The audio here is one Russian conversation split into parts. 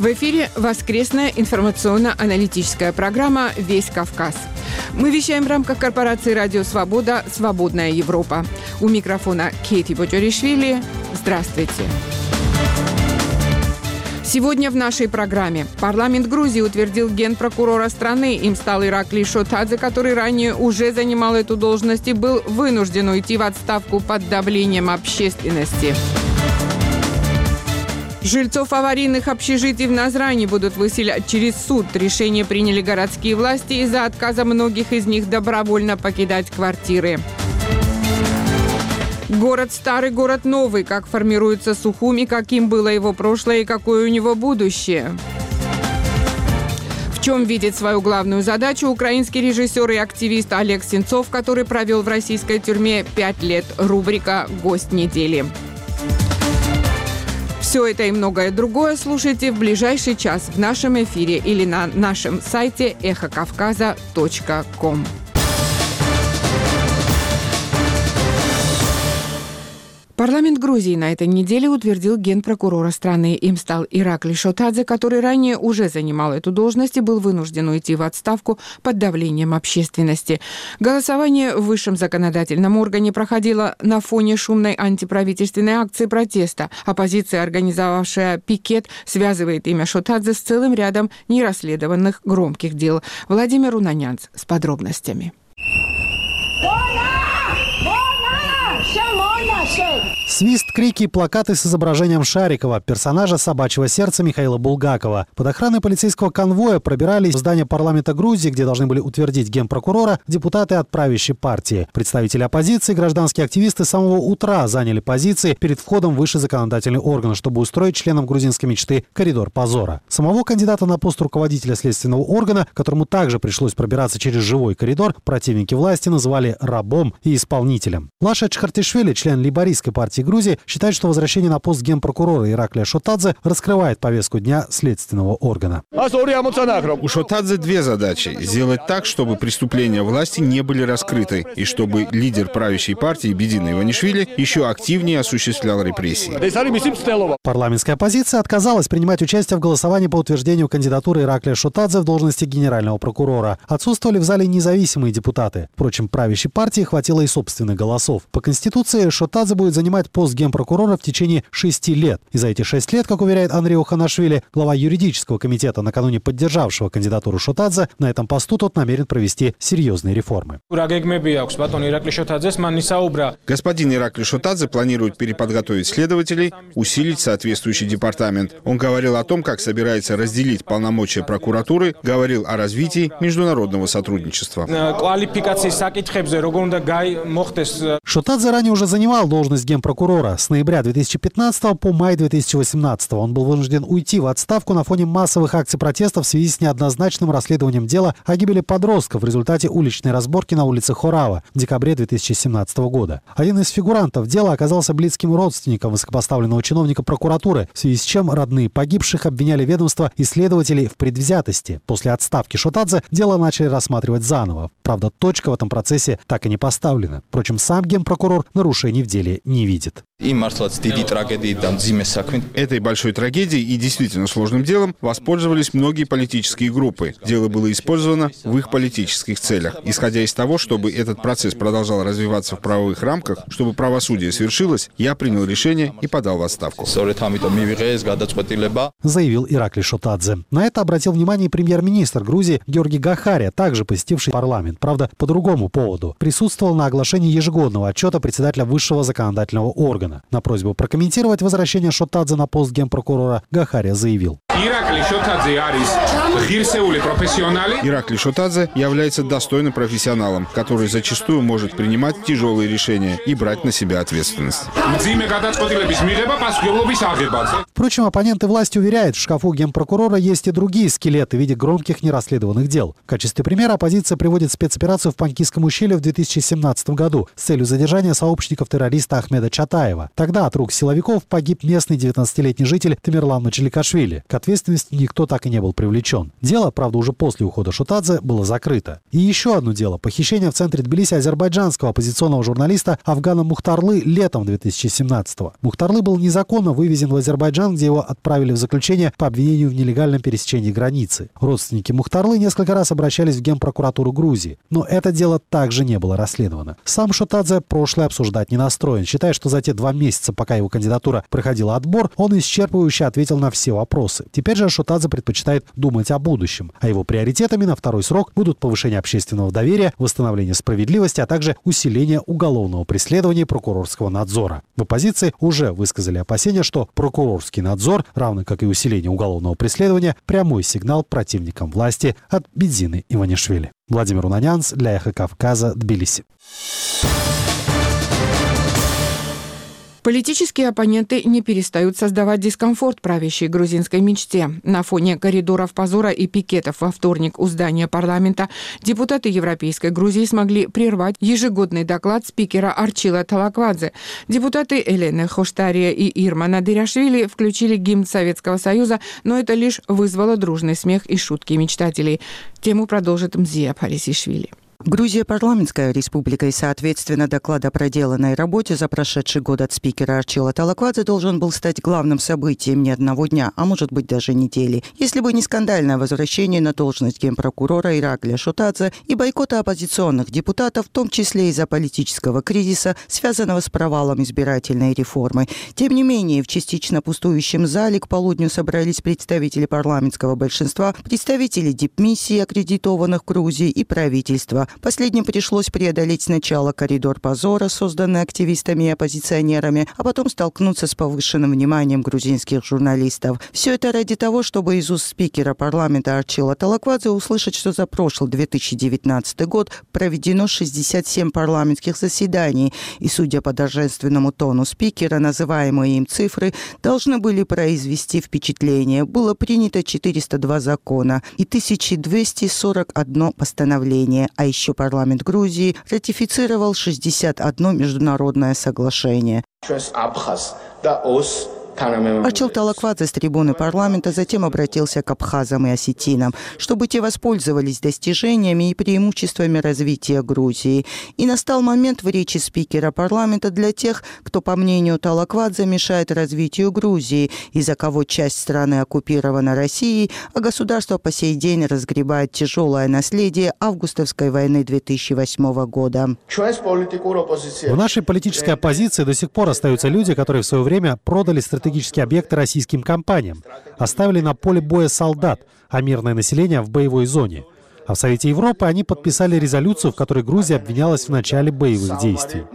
В эфире воскресная информационно-аналитическая программа «Весь Кавказ». Мы вещаем в рамках корпорации «Радио Свобода. Свободная Европа». У микрофона Кейти Боджоришвили. Здравствуйте. Сегодня в нашей программе парламент Грузии утвердил генпрокурора страны. Им стал Ираклий Шотадзе, который ранее уже занимал эту должность и был вынужден уйти в отставку под давлением общественности. Жильцов аварийных общежитий в Назрани будут выселять через суд. Решение приняли городские власти из-за отказа многих из них добровольно покидать квартиры. Город старый, город новый. Как формируется Сухуми, каким было его прошлое и какое у него будущее. В чем видит свою главную задачу украинский режиссер и активист Олег Сенцов, который провел в российской тюрьме 5 лет. Рубрика «Гость недели». Все это и многое другое слушайте в ближайший час в нашем эфире или на нашем сайте эхокавказа.ком. Парламент Грузии на этой неделе утвердил генпрокурора страны. Им стал Ираклий Шотадзе, который ранее уже занимал эту должность и был вынужден уйти в отставку под давлением общественности. Голосование в высшем законодательном органе проходило на фоне шумной антиправительственной акции протеста. Оппозиция, организовавшая пикет, связывает имя Шотадзе с целым рядом нерасследованных громких дел. Владимир Унанянц с подробностями. Свист, крики и плакаты с изображением Шарикова, персонажа «Собачьего сердца» Михаила Булгакова. Под охраной полицейского конвоя пробирались в здание парламента Грузии, где должны были утвердить генпрокурора, депутаты от правящей партии. Представители оппозиции, гражданские активисты с самого утра заняли позиции перед входом в высший законодательный орган, чтобы устроить членам грузинской мечты коридор позора. Самого кандидата на пост руководителя следственного органа, которому также пришлось пробираться через живой коридор, противники власти называли рабом и исполнителем. Лаша Чхартишвили, член лейбористской партии Грузии, считает, что возвращение на пост генпрокурора Ираклия Шотадзе раскрывает повестку дня следственного органа. У Шотадзе две задачи: сделать так, чтобы преступления власти не были раскрыты, и чтобы лидер правящей партии Бедина Иванишвили еще активнее осуществлял репрессии. Парламентская оппозиция отказалась принимать участие в голосовании по утверждению кандидатуры Ираклия Шотадзе в должности генерального прокурора. Отсутствовали в зале независимые депутаты. Впрочем, правящей партии хватило и собственных голосов. По Конституции Шотадзе будет занимать пост генпрокурора в течение 6 лет. И за эти 6 лет, как уверяет Андрей Оханашвили, глава юридического комитета, накануне поддержавшего кандидатуру Шотадзе, на этом посту тот намерен провести серьезные реформы. Господин Ираклий Шотадзе планирует переподготовить следователей, усилить соответствующий департамент. Он говорил о том, как собирается разделить полномочия прокуратуры, говорил о развитии международного сотрудничества. Шотадзе ранее уже занимал должность генпрокурора. С ноября 2015 по май 2018 он был вынужден уйти в отставку на фоне массовых акций протеста в связи с неоднозначным расследованием дела о гибели подростков в результате уличной разборки на улице Хорава в декабре 2017 года. Один из фигурантов дела оказался близким родственником высокопоставленного чиновника прокуратуры, в связи с чем родные погибших обвиняли ведомство и следователей в предвзятости. После отставки Шотадзе дело начали рассматривать заново. Правда, точка в этом процессе так и не поставлена. Впрочем, сам генпрокурор нарушений в деле не видит. Этой большой трагедией и действительно сложным делом воспользовались многие политические группы. Дело было использовано в их политических целях. Исходя из того, чтобы этот процесс продолжал развиваться в правовых рамках, чтобы правосудие свершилось, я принял решение и подал в отставку. Заявил Ираклий Шотадзе. На это обратил внимание премьер-министр Грузии Георгий Гахария, также посетивший парламент. Правда, по другому поводу. Присутствовал на оглашении ежегодного отчета председателя высшего законодательного органа. На просьбу прокомментировать возвращение Шотадзе на пост генпрокурора Гахария заявил. Ираклий Шотадзе является достойным профессионалом, который зачастую может принимать тяжелые решения и брать на себя ответственность. Впрочем, оппоненты власти уверяют, в шкафу генпрокурора есть и другие скелеты в виде громких нерасследованных дел. В качестве примера оппозиция приводит спецоперацию в Панкисском ущелье в 2017 году с целью задержания сообщников террориста Ахмеда Чатаева. Тогда от рук силовиков погиб местный 19-летний житель Тамерлан Мачеликашвили, который ответственность никто так и не был привлечен. Дело, правда, уже после ухода Шотадзе было закрыто. И еще одно дело – похищение в центре Тбилиси азербайджанского оппозиционного журналиста Афгана Мухтарлы летом 2017-го. Мухтарлы был незаконно вывезен в Азербайджан, где его отправили в заключение по обвинению в нелегальном пересечении границы. Родственники Мухтарлы несколько раз обращались в Генпрокуратуру Грузии, но это дело также не было расследовано. Сам Шотадзе прошлое обсуждать не настроен, считая, что за те 2 месяца, пока его кандидатура проходила отбор, он исчерпывающе ответил на все вопросы. Теперь же Шотадзе предпочитает думать о будущем, а его приоритетами на второй срок будут повышение общественного доверия, восстановление справедливости, а также усиление уголовного преследования и прокурорского надзора. В оппозиции уже высказали опасения, что прокурорский надзор, равно как и усиление уголовного преследования, прямой сигнал противникам власти от Бидзины Иванишвили. Владимир Унанянц для Эхо Кавказа, Тбилиси. Политические оппоненты не перестают создавать дискомфорт правящей грузинской мечте. На фоне коридоров позора и пикетов во вторник у здания парламента депутаты Европейской Грузии смогли прервать ежегодный доклад спикера Арчила Талаквадзе. Депутаты Элена Хоштария и Ирма Надырашвили включили гимн Советского Союза, но это лишь вызвало дружный смех и шутки мечтателей. Тему продолжит Мзия Парисишвили. Грузия – парламентская республика, и, соответственно, доклад о проделанной работе за прошедший год от спикера Арчила Талаквадзе должен был стать главным событием не одного дня, а может быть даже недели. Если бы не скандальное возвращение на должность генпрокурора Ираклия Шотадзе и бойкота оппозиционных депутатов, в том числе из-за политического кризиса, связанного с провалом избирательной реформы. Тем не менее, в частично пустующем зале к полудню собрались представители парламентского большинства, представители дипмиссий, аккредитованных в Грузии, и правительства. Последним пришлось преодолеть сначала коридор позора, созданный активистами и оппозиционерами, а потом столкнуться с повышенным вниманием грузинских журналистов. Все это ради того, чтобы из уст спикера парламента Арчила Талаквадзе услышать, что за прошлый 2019 год проведено 67 парламентских заседаний, и, судя по торжественному тону спикера, называемые им цифры должны были произвести впечатление. Было принято 402 закона и 1241 постановление, а еще парламент Грузии ратифицировал 61 международное соглашение. Арчил Талаквадзе с трибуны парламента затем обратился к абхазам и осетинам, чтобы те воспользовались достижениями и преимуществами развития Грузии. И настал момент в речи спикера парламента для тех, кто, по мнению Талаквадзе, мешает развитию Грузии, из-за кого часть страны оккупирована Россией, а государство по сей день разгребает тяжелое наследие августовской войны 2008 года. В нашей политической оппозиции до сих пор остаются люди, которые в свое время продали стратегические объекты российским компаниям, оставили на поле боя солдат, а мирное население в боевой зоне. А в Совете Европы они подписали резолюцию, в которой Грузия обвинялась в начале боевых действий.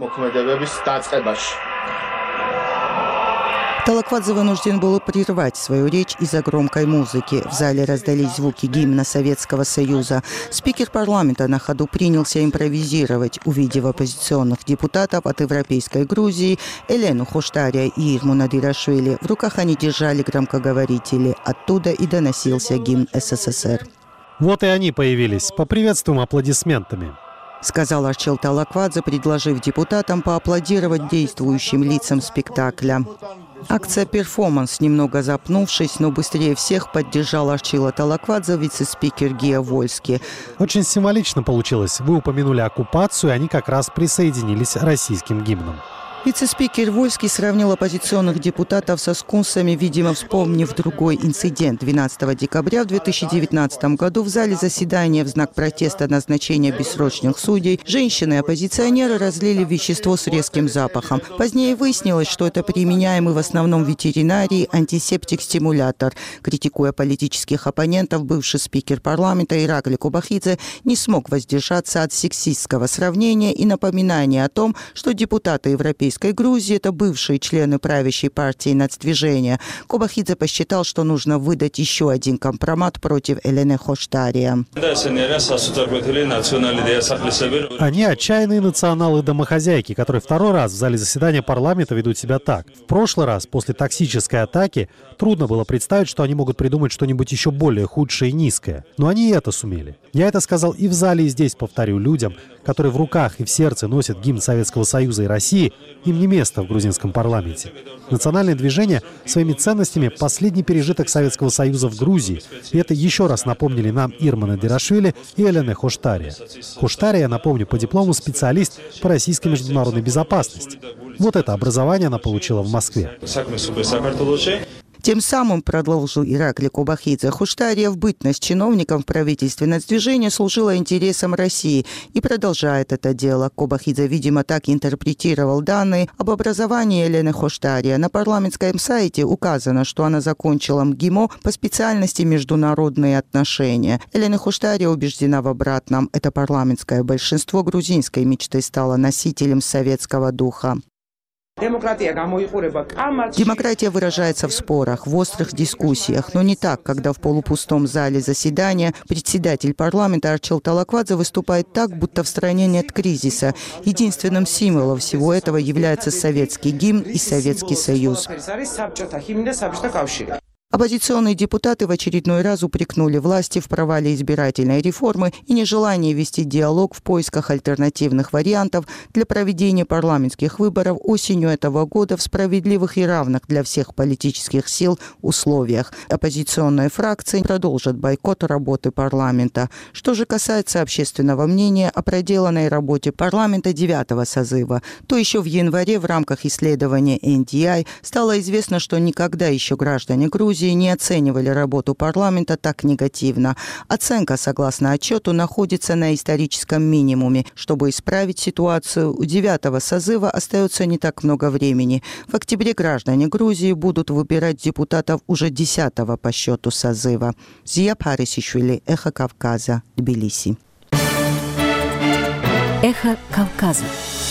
Талаквадзе вынужден был прервать свою речь из-за громкой музыки. В зале раздались звуки гимна Советского Союза. Спикер парламента на ходу принялся импровизировать, увидев оппозиционных депутатов от Европейской Грузии Элену Хоштария и Ирму Надырашвили. В руках они держали громкоговорители. Оттуда и доносился гимн СССР. Вот и они появились. Поприветствуем аплодисментами, сказал Арчил Талаквадзе, предложив депутатам поаплодировать действующим лицам спектакля. Акция «Перформанс», немного запнувшись, но быстрее всех поддержал Арчила Талаквадзе вице-спикер Гия Вольски. Очень символично получилось. Вы упомянули оккупацию, и они как раз присоединились к российским гимнам. Вице-спикер Вольский сравнил оппозиционных депутатов со скунсами, видимо, вспомнив другой инцидент. 12 декабря в 2019 году в зале заседания в знак протеста назначения бессрочных судей женщины-оппозиционеры разлили вещество с резким запахом. Позднее выяснилось, что это применяемый в основном в ветеринарии антисептик-стимулятор. Критикуя политических оппонентов, бывший спикер парламента Ираклий Кобахидзе не смог воздержаться от сексистского сравнения и напоминания о том, что депутаты Европейской Грузии – это бывшие члены правящей партии «Нацдвижения». Кобахидзе посчитал, что нужно выдать еще один компромат против Элены Хоштария. Они отчаянные националы-домохозяйки, которые второй раз в зале заседания парламента ведут себя так. В прошлый раз, после токсической атаки, трудно было представить, что они могут придумать что-нибудь еще более худшее и низкое. Но они и это сумели. Я это сказал и в зале, и здесь повторю людям, которые в руках и в сердце носят гимн Советского Союза и России, им не место в грузинском парламенте. Национальное движение своими ценностями – последний пережиток Советского Союза в Грузии. И это еще раз напомнили нам Ирман Эдирашвили и Элена Хоштария. Хоштария, напомню, по диплому специалист по российской международной безопасности. Вот это образование она получила в Москве. Тем самым, продолжил Иракли Кобахидзе, Хоштария в бытность чиновником в правительстве нацдвижения служила интересам России и продолжает это дело. Кобахидзе, видимо, так интерпретировал данные об образовании Елены Хоштария. На парламентском сайте указано, что она закончила МГИМО по специальности международные отношения. Елена Хоштария убеждена в обратном. Это парламентское большинство грузинской мечты стало носителем советского духа. Демократия выражается в спорах, в острых дискуссиях, но не так, когда в полупустом зале заседания председатель парламента Арчил Талаквадзе выступает так, будто в стране нет кризиса. Единственным символом всего этого является советский гимн и Советский Союз. Оппозиционные депутаты в очередной раз упрекнули власти в провале избирательной реформы и нежелании вести диалог в поисках альтернативных вариантов для проведения парламентских выборов осенью этого года в справедливых и равных для всех политических сил условиях. Оппозиционные фракции продолжат бойкот работы парламента. Что же касается общественного мнения о проделанной работе парламента 9-го созыва, то еще в январе в рамках исследования NDI стало известно, что никогда еще граждане Грузии не оценивали работу парламента так негативно. Оценка, согласно отчету, находится на историческом минимуме. Чтобы исправить ситуацию, у 9-го созыва остается не так много времени. В октябре граждане Грузии будут выбирать депутатов уже 10-го по счету созыва. Зия Парисишвили, Эхо Кавказа, Тбилиси. Эхо Кавказа.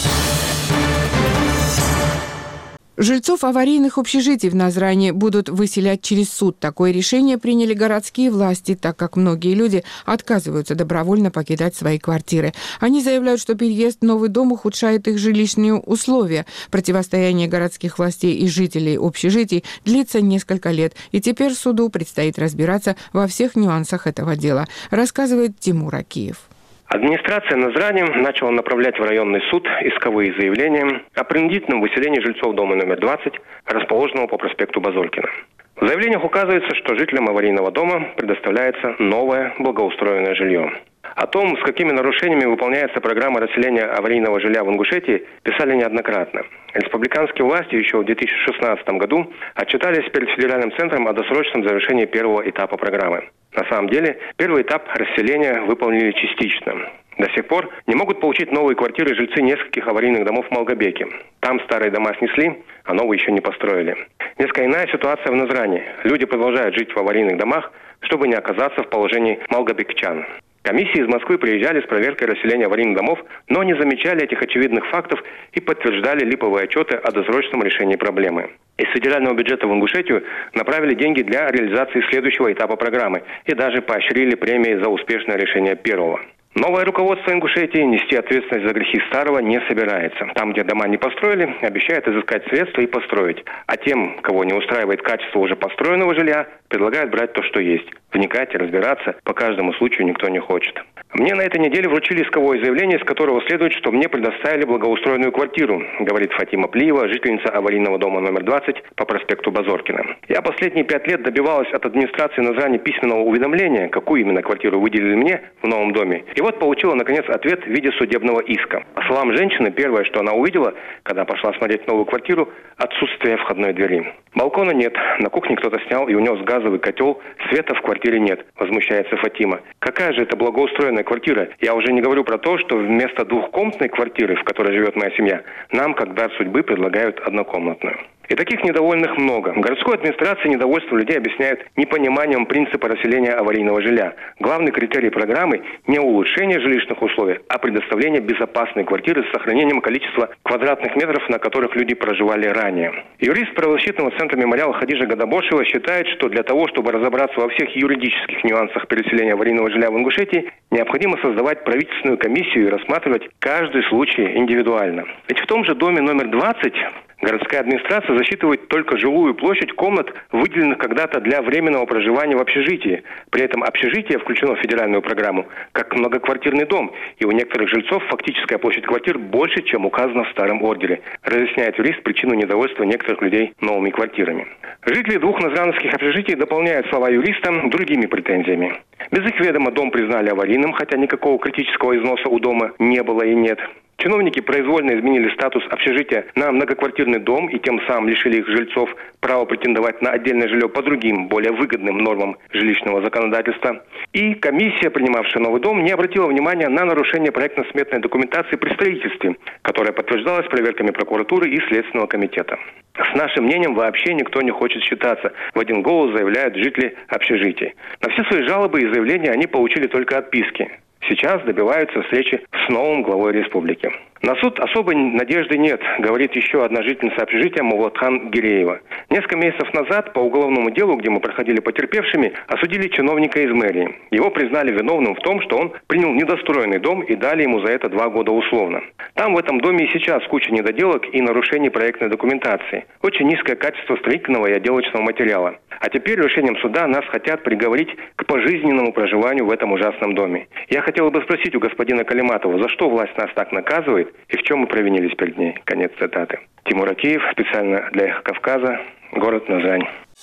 Жильцов аварийных общежитий в Назране будут выселять через суд. Такое решение приняли городские власти, так как многие люди отказываются добровольно покидать свои квартиры. Они заявляют, что переезд в новый дом ухудшает их жилищные условия. Противостояние городских властей и жителей общежитий длится несколько лет, и теперь суду предстоит разбираться во всех нюансах этого дела, рассказывает Тимур Акиев. Администрация Назрани начала направлять в районный суд исковые заявления о принудительном выселении жильцов дома номер 20, расположенного по проспекту Базолькина. В заявлениях указывается, что жителям аварийного дома предоставляется новое благоустроенное жилье. О том, с какими нарушениями выполняется программа расселения аварийного жилья в Ингушетии, писали неоднократно. Республиканские власти еще в 2016 году отчитались перед федеральным центром о досрочном завершении первого этапа программы. На самом деле, первый этап расселения выполнили частично. До сих пор не могут получить новые квартиры жильцы нескольких аварийных домов в Малгобеке. Там старые дома снесли, а новые еще не построили. Несколько иная ситуация в Назране. Люди продолжают жить в аварийных домах, чтобы не оказаться в положении малгобекчан. Комиссии из Москвы приезжали с проверкой расселения аварийных домов, но не замечали этих очевидных фактов и подтверждали липовые отчеты о досрочном решении проблемы. Из федерального бюджета в Ингушетию направили деньги для реализации следующего этапа программы и даже поощрили премии за успешное решение первого. Новое руководство Ингушетии нести ответственность за грехи старого не собирается. Там, где дома не построили, обещают изыскать средства и построить. А тем, кого не устраивает качество уже построенного жилья, предлагают брать то, что есть. Вникать и разбираться по каждому случаю никто не хочет. Мне на этой неделе вручили исковое заявление, из которого следует, что мне предоставили благоустроенную квартиру, говорит Фатима Плиева, жительница аварийного дома номер 20 по проспекту Базоркина. Я последние 5 лет добивалась от администрации Назрани письменного уведомления, какую именно квартиру выделили мне в новом доме. И вот получила, наконец, ответ в виде судебного иска. По словам женщины, первое, что она увидела, когда пошла смотреть новую квартиру, отсутствие входной двери. Балкона нет, на кухне кто-то снял и унес газовый котел, света в квартире нет, возмущается Фатима. Какая же это благоустроенная квартира? Я уже не говорю про то, что вместо двухкомнатной квартиры, в которой живет моя семья, нам, как дар судьбы, предлагают однокомнатную. И таких недовольных много. В городской администрации недовольство людей объясняют непониманием принципа расселения аварийного жилья. Главный критерий программы – не улучшение жилищных условий, а предоставление безопасной квартиры с сохранением количества квадратных метров, на которых люди проживали ранее. Юрист правозащитного центра «Мемориал» Хадижа Гадабошева считает, что для того, чтобы разобраться во всех юридических нюансах переселения аварийного жилья в Ингушетии, необходимо создавать правительственную комиссию и рассматривать каждый случай индивидуально. Ведь в том же доме номер 20 Городская администрация засчитывает только жилую площадь комнат, выделенных когда-то для временного проживания в общежитии. При этом общежитие включено в федеральную программу как многоквартирный дом, и у некоторых жильцов фактическая площадь квартир больше, чем указано в старом ордере, разъясняет юрист причину недовольства некоторых людей новыми квартирами. Жители двух назрановских общежитий дополняют слова юриста другими претензиями. Без их ведома дом признали аварийным, хотя никакого критического износа у дома не было и нет. Чиновники произвольно изменили статус общежития на многоквартирный дом и тем самым лишили их жильцов права претендовать на отдельное жилье по другим, более выгодным нормам жилищного законодательства. И комиссия, принимавшая новый дом, не обратила внимания на нарушение проектно-сметной документации при строительстве, которая подтверждалась проверками прокуратуры и Следственного комитета. С нашим мнением вообще никто не хочет считаться, в один голос заявляют жители общежитий. На все свои жалобы и заявления они получили только отписки. Сейчас добиваются встречи с новым главой республики. На суд особой надежды нет, говорит еще одна жительница общежития Мовлатхан Гиреева. Несколько месяцев назад по уголовному делу, где мы проходили потерпевшими, осудили чиновника из мэрии. Его признали виновным в том, что он принял недостроенный дом и дали ему за это 2 года условно. Там в этом доме и сейчас куча недоделок и нарушений проектной документации. Очень низкое качество строительного и отделочного материала. А теперь решением суда нас хотят приговорить к пожизненному проживанию в этом ужасном доме. Я хотела бы спросить у господина Калиматова, за что власть нас так наказывает и в чем мы провинились перед ней. Конец цитаты. Тимур Акиев, специально для «Эхо Кавказа», город Назрань.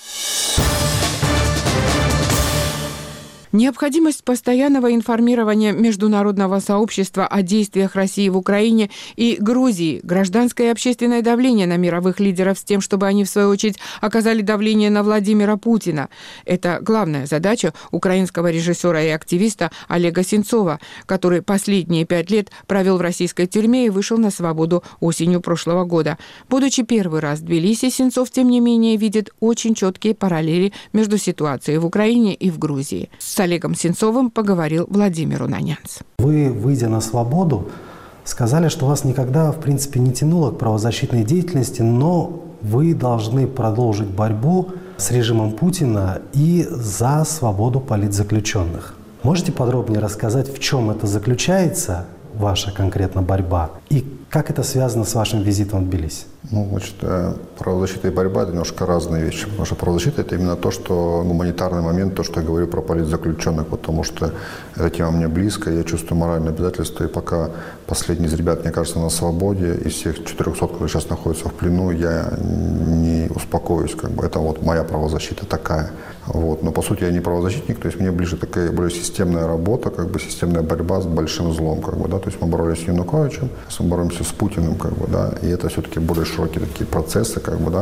Необходимость постоянного информирования международного сообщества о действиях России в Украине и Грузии, гражданское и общественное давление на мировых лидеров с тем, чтобы они, в свою очередь, оказали давление на Владимира Путина. Это главная задача украинского режиссера и активиста Олега Сенцова, который последние 5 лет провел в российской тюрьме и вышел на свободу осенью прошлого года. Будучи первый раз в Тбилиси, Сенцов, тем не менее, видит очень четкие параллели между ситуацией в Украине и в Грузии. С Олегом Сенцовым поговорил Владимир Унанянц. Вы, выйдя на свободу, сказали, что вас никогда, в принципе, не тянуло к правозащитной деятельности, но вы должны продолжить борьбу с режимом Путина и за свободу политзаключенных. Можете подробнее рассказать, в чем это заключается, ваша конкретно борьба, и как это связано с вашим визитом в Тбилиси? Правозащита и борьба – это немножко разные вещи. Потому что правозащита – это именно то, что гуманитарный момент, то, что я говорю про политзаключенных, потому что эта тема мне близка, я чувствую моральное обязательство, и пока последний из ребят, мне кажется, на свободе, из всех 400, которые сейчас находятся в плену, я не успокоюсь. Это вот моя правозащита такая. Но по сути я не правозащитник, то есть мне ближе такая более системная работа, системная борьба с большим злом. То есть мы боролись с Януковичем, мы боремся с Путиным, и это все-таки более широкие такие процессы,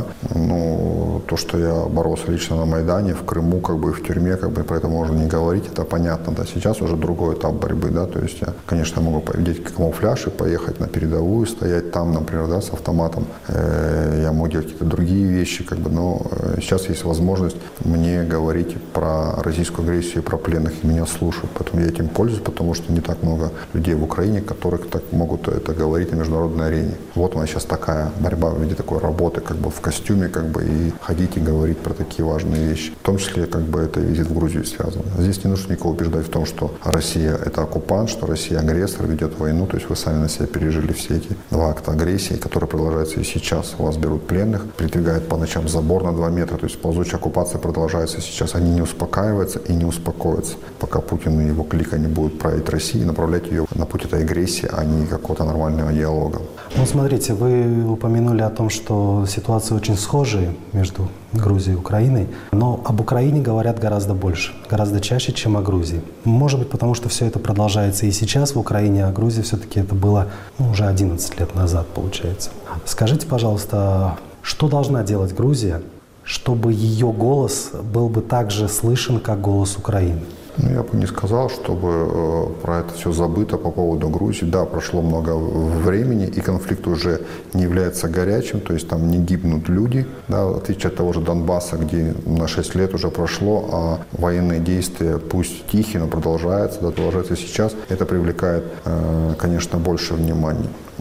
то, что я боролся лично на Майдане, в Крыму, и в тюрьме, про это можно не говорить, это понятно, да. Сейчас уже другой этап борьбы, да, то есть я, конечно, могу повидеть камуфляж и поехать на передовую, стоять там, например, да, с автоматом, я могу делать какие-то другие вещи, но сейчас есть возможность мне говорить про российскую агрессию и про пленных, и меня слушают, поэтому я этим пользуюсь, потому что не так много людей в Украине, которых так могут это говорить на международной арене. Вот у нас сейчас такая борьба в виде такой работы, в костюме, и ходить и говорить про такие важные вещи. В том числе, это визит в Грузию связан. Здесь не нужно никого убеждать в том, что Россия – это оккупант, что Россия агрессор, ведет войну. То есть вы сами на себя пережили все эти 2 акта агрессии, которые продолжаются и сейчас. У вас берут пленных, передвигают по ночам забор на 2 метра. То есть ползучая оккупация продолжается сейчас. Они не успокаиваются и не успокоятся, пока Путин и его клика не будут править Россией и направлять ее на путь этой агрессии, а не какого-то нормального диалога. Смотрите, вы упомянули о том, что ситуации очень схожие между Грузией и Украиной, но об Украине говорят гораздо больше, гораздо чаще, чем о Грузии. Может быть, потому что все это продолжается и сейчас в Украине, а Грузия все-таки это было уже 11 лет назад, получается. Скажите, пожалуйста, что должна делать Грузия, чтобы ее голос был бы так же слышен, как голос Украины? Я бы не сказал, чтобы про это все забыто по поводу Грузии. Да, прошло много времени, и конфликт уже не является горячим, то есть там не гибнут люди, да, в отличие от того же Донбасса, где на 6 лет уже прошло, а военные действия, пусть тихие, но продолжаются, да, продолжаются сейчас. Это привлекает, конечно, больше внимания.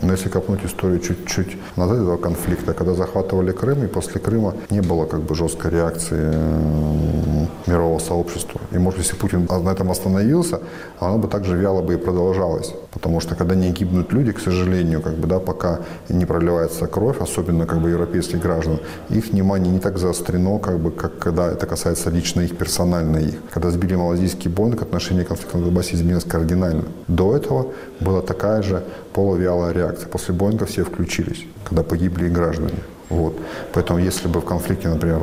Но если копнуть историю чуть-чуть назад этого конфликта, когда захватывали Крым, и после Крыма не было как бы жесткой реакции мирового сообщества. И может, если Путин на этом остановился, оно бы так же вяло бы и продолжалось. Потому что когда не гибнут люди, к сожалению, как бы, да, пока не проливается кровь, особенно как бы европейских граждан, их внимание не так заострено, как бы, как когда это касается лично их, персонально их. Когда сбили малазийский Боинг, отношение к конфликту на Донбассе изменилось кардинально. До этого была такая же полувялая реакция. После Боинга все включились, когда погибли и граждане. Вот. Поэтому если бы в конфликте, например,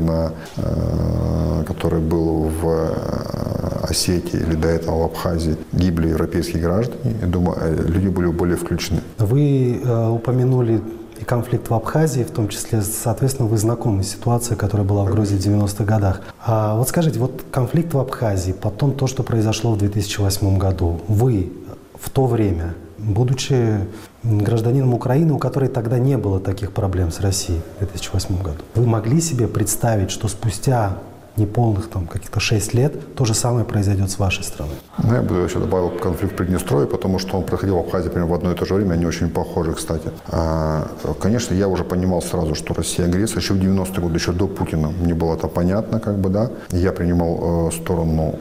который был в Осетии или до этого в Абхазии, гибли европейские граждане, я думаю, люди были более включены. Вы упомянули и конфликт в Абхазии, в том числе, соответственно, вы знакомы с ситуацией, которая была в Грузии в 90-х годах. А вот скажите, вот конфликт в Абхазии, потом то, что произошло в 2008 году, вы в то время, будучи гражданином Украины, у которой тогда не было таких проблем с Россией в 2008 году, вы могли себе представить, что спустя неполных там каких-то 6 лет то же самое произойдет с вашей страной? Ну, я бы еще добавил конфликт в Приднестровье, потому что он проходил в Абхазии примерно в одно и то же время, они очень похожи, кстати. Конечно, я уже понимал сразу, что Россия агрессор. Еще в 90-е годы, еще до Путина, мне было это понятно, как бы, да. Я принимал сторону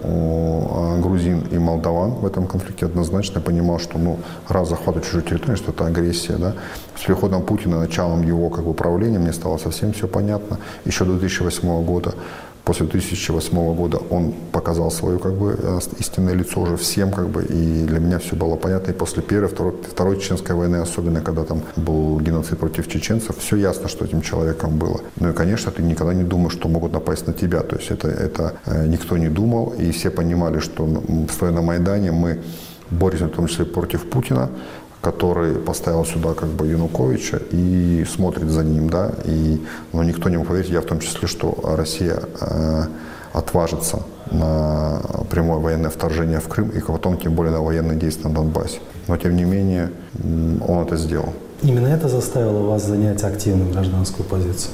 грузин и молдаван в этом конфликте однозначно. Я понимал, что, раз захватывать чужую территорию, что это агрессия, да. С приходом Путина, началом его, как бы, правления, мне стало совсем все понятно. Еще до 2008 года. После 2008 года он показал свое, как бы, истинное лицо уже всем, как бы, и для меня все было понятно. И после первой, второй чеченской войны, особенно когда там был геноцид против чеченцев, все ясно, что этим человеком было. Ну и, конечно, ты никогда не думаешь, что могут напасть на тебя. То есть это никто не думал, и все понимали, что стоя на Майдане, мы боремся в том числе против Путина, который поставил сюда, как бы, Януковича и смотрит за ним, да, но никто не мог поверить, я в том числе, что Россия отважится на прямое военное вторжение в Крым и потом, тем более, на военные действия на Донбассе. Но, тем не менее, он это сделал. Именно это заставило вас занять активную гражданскую позицию?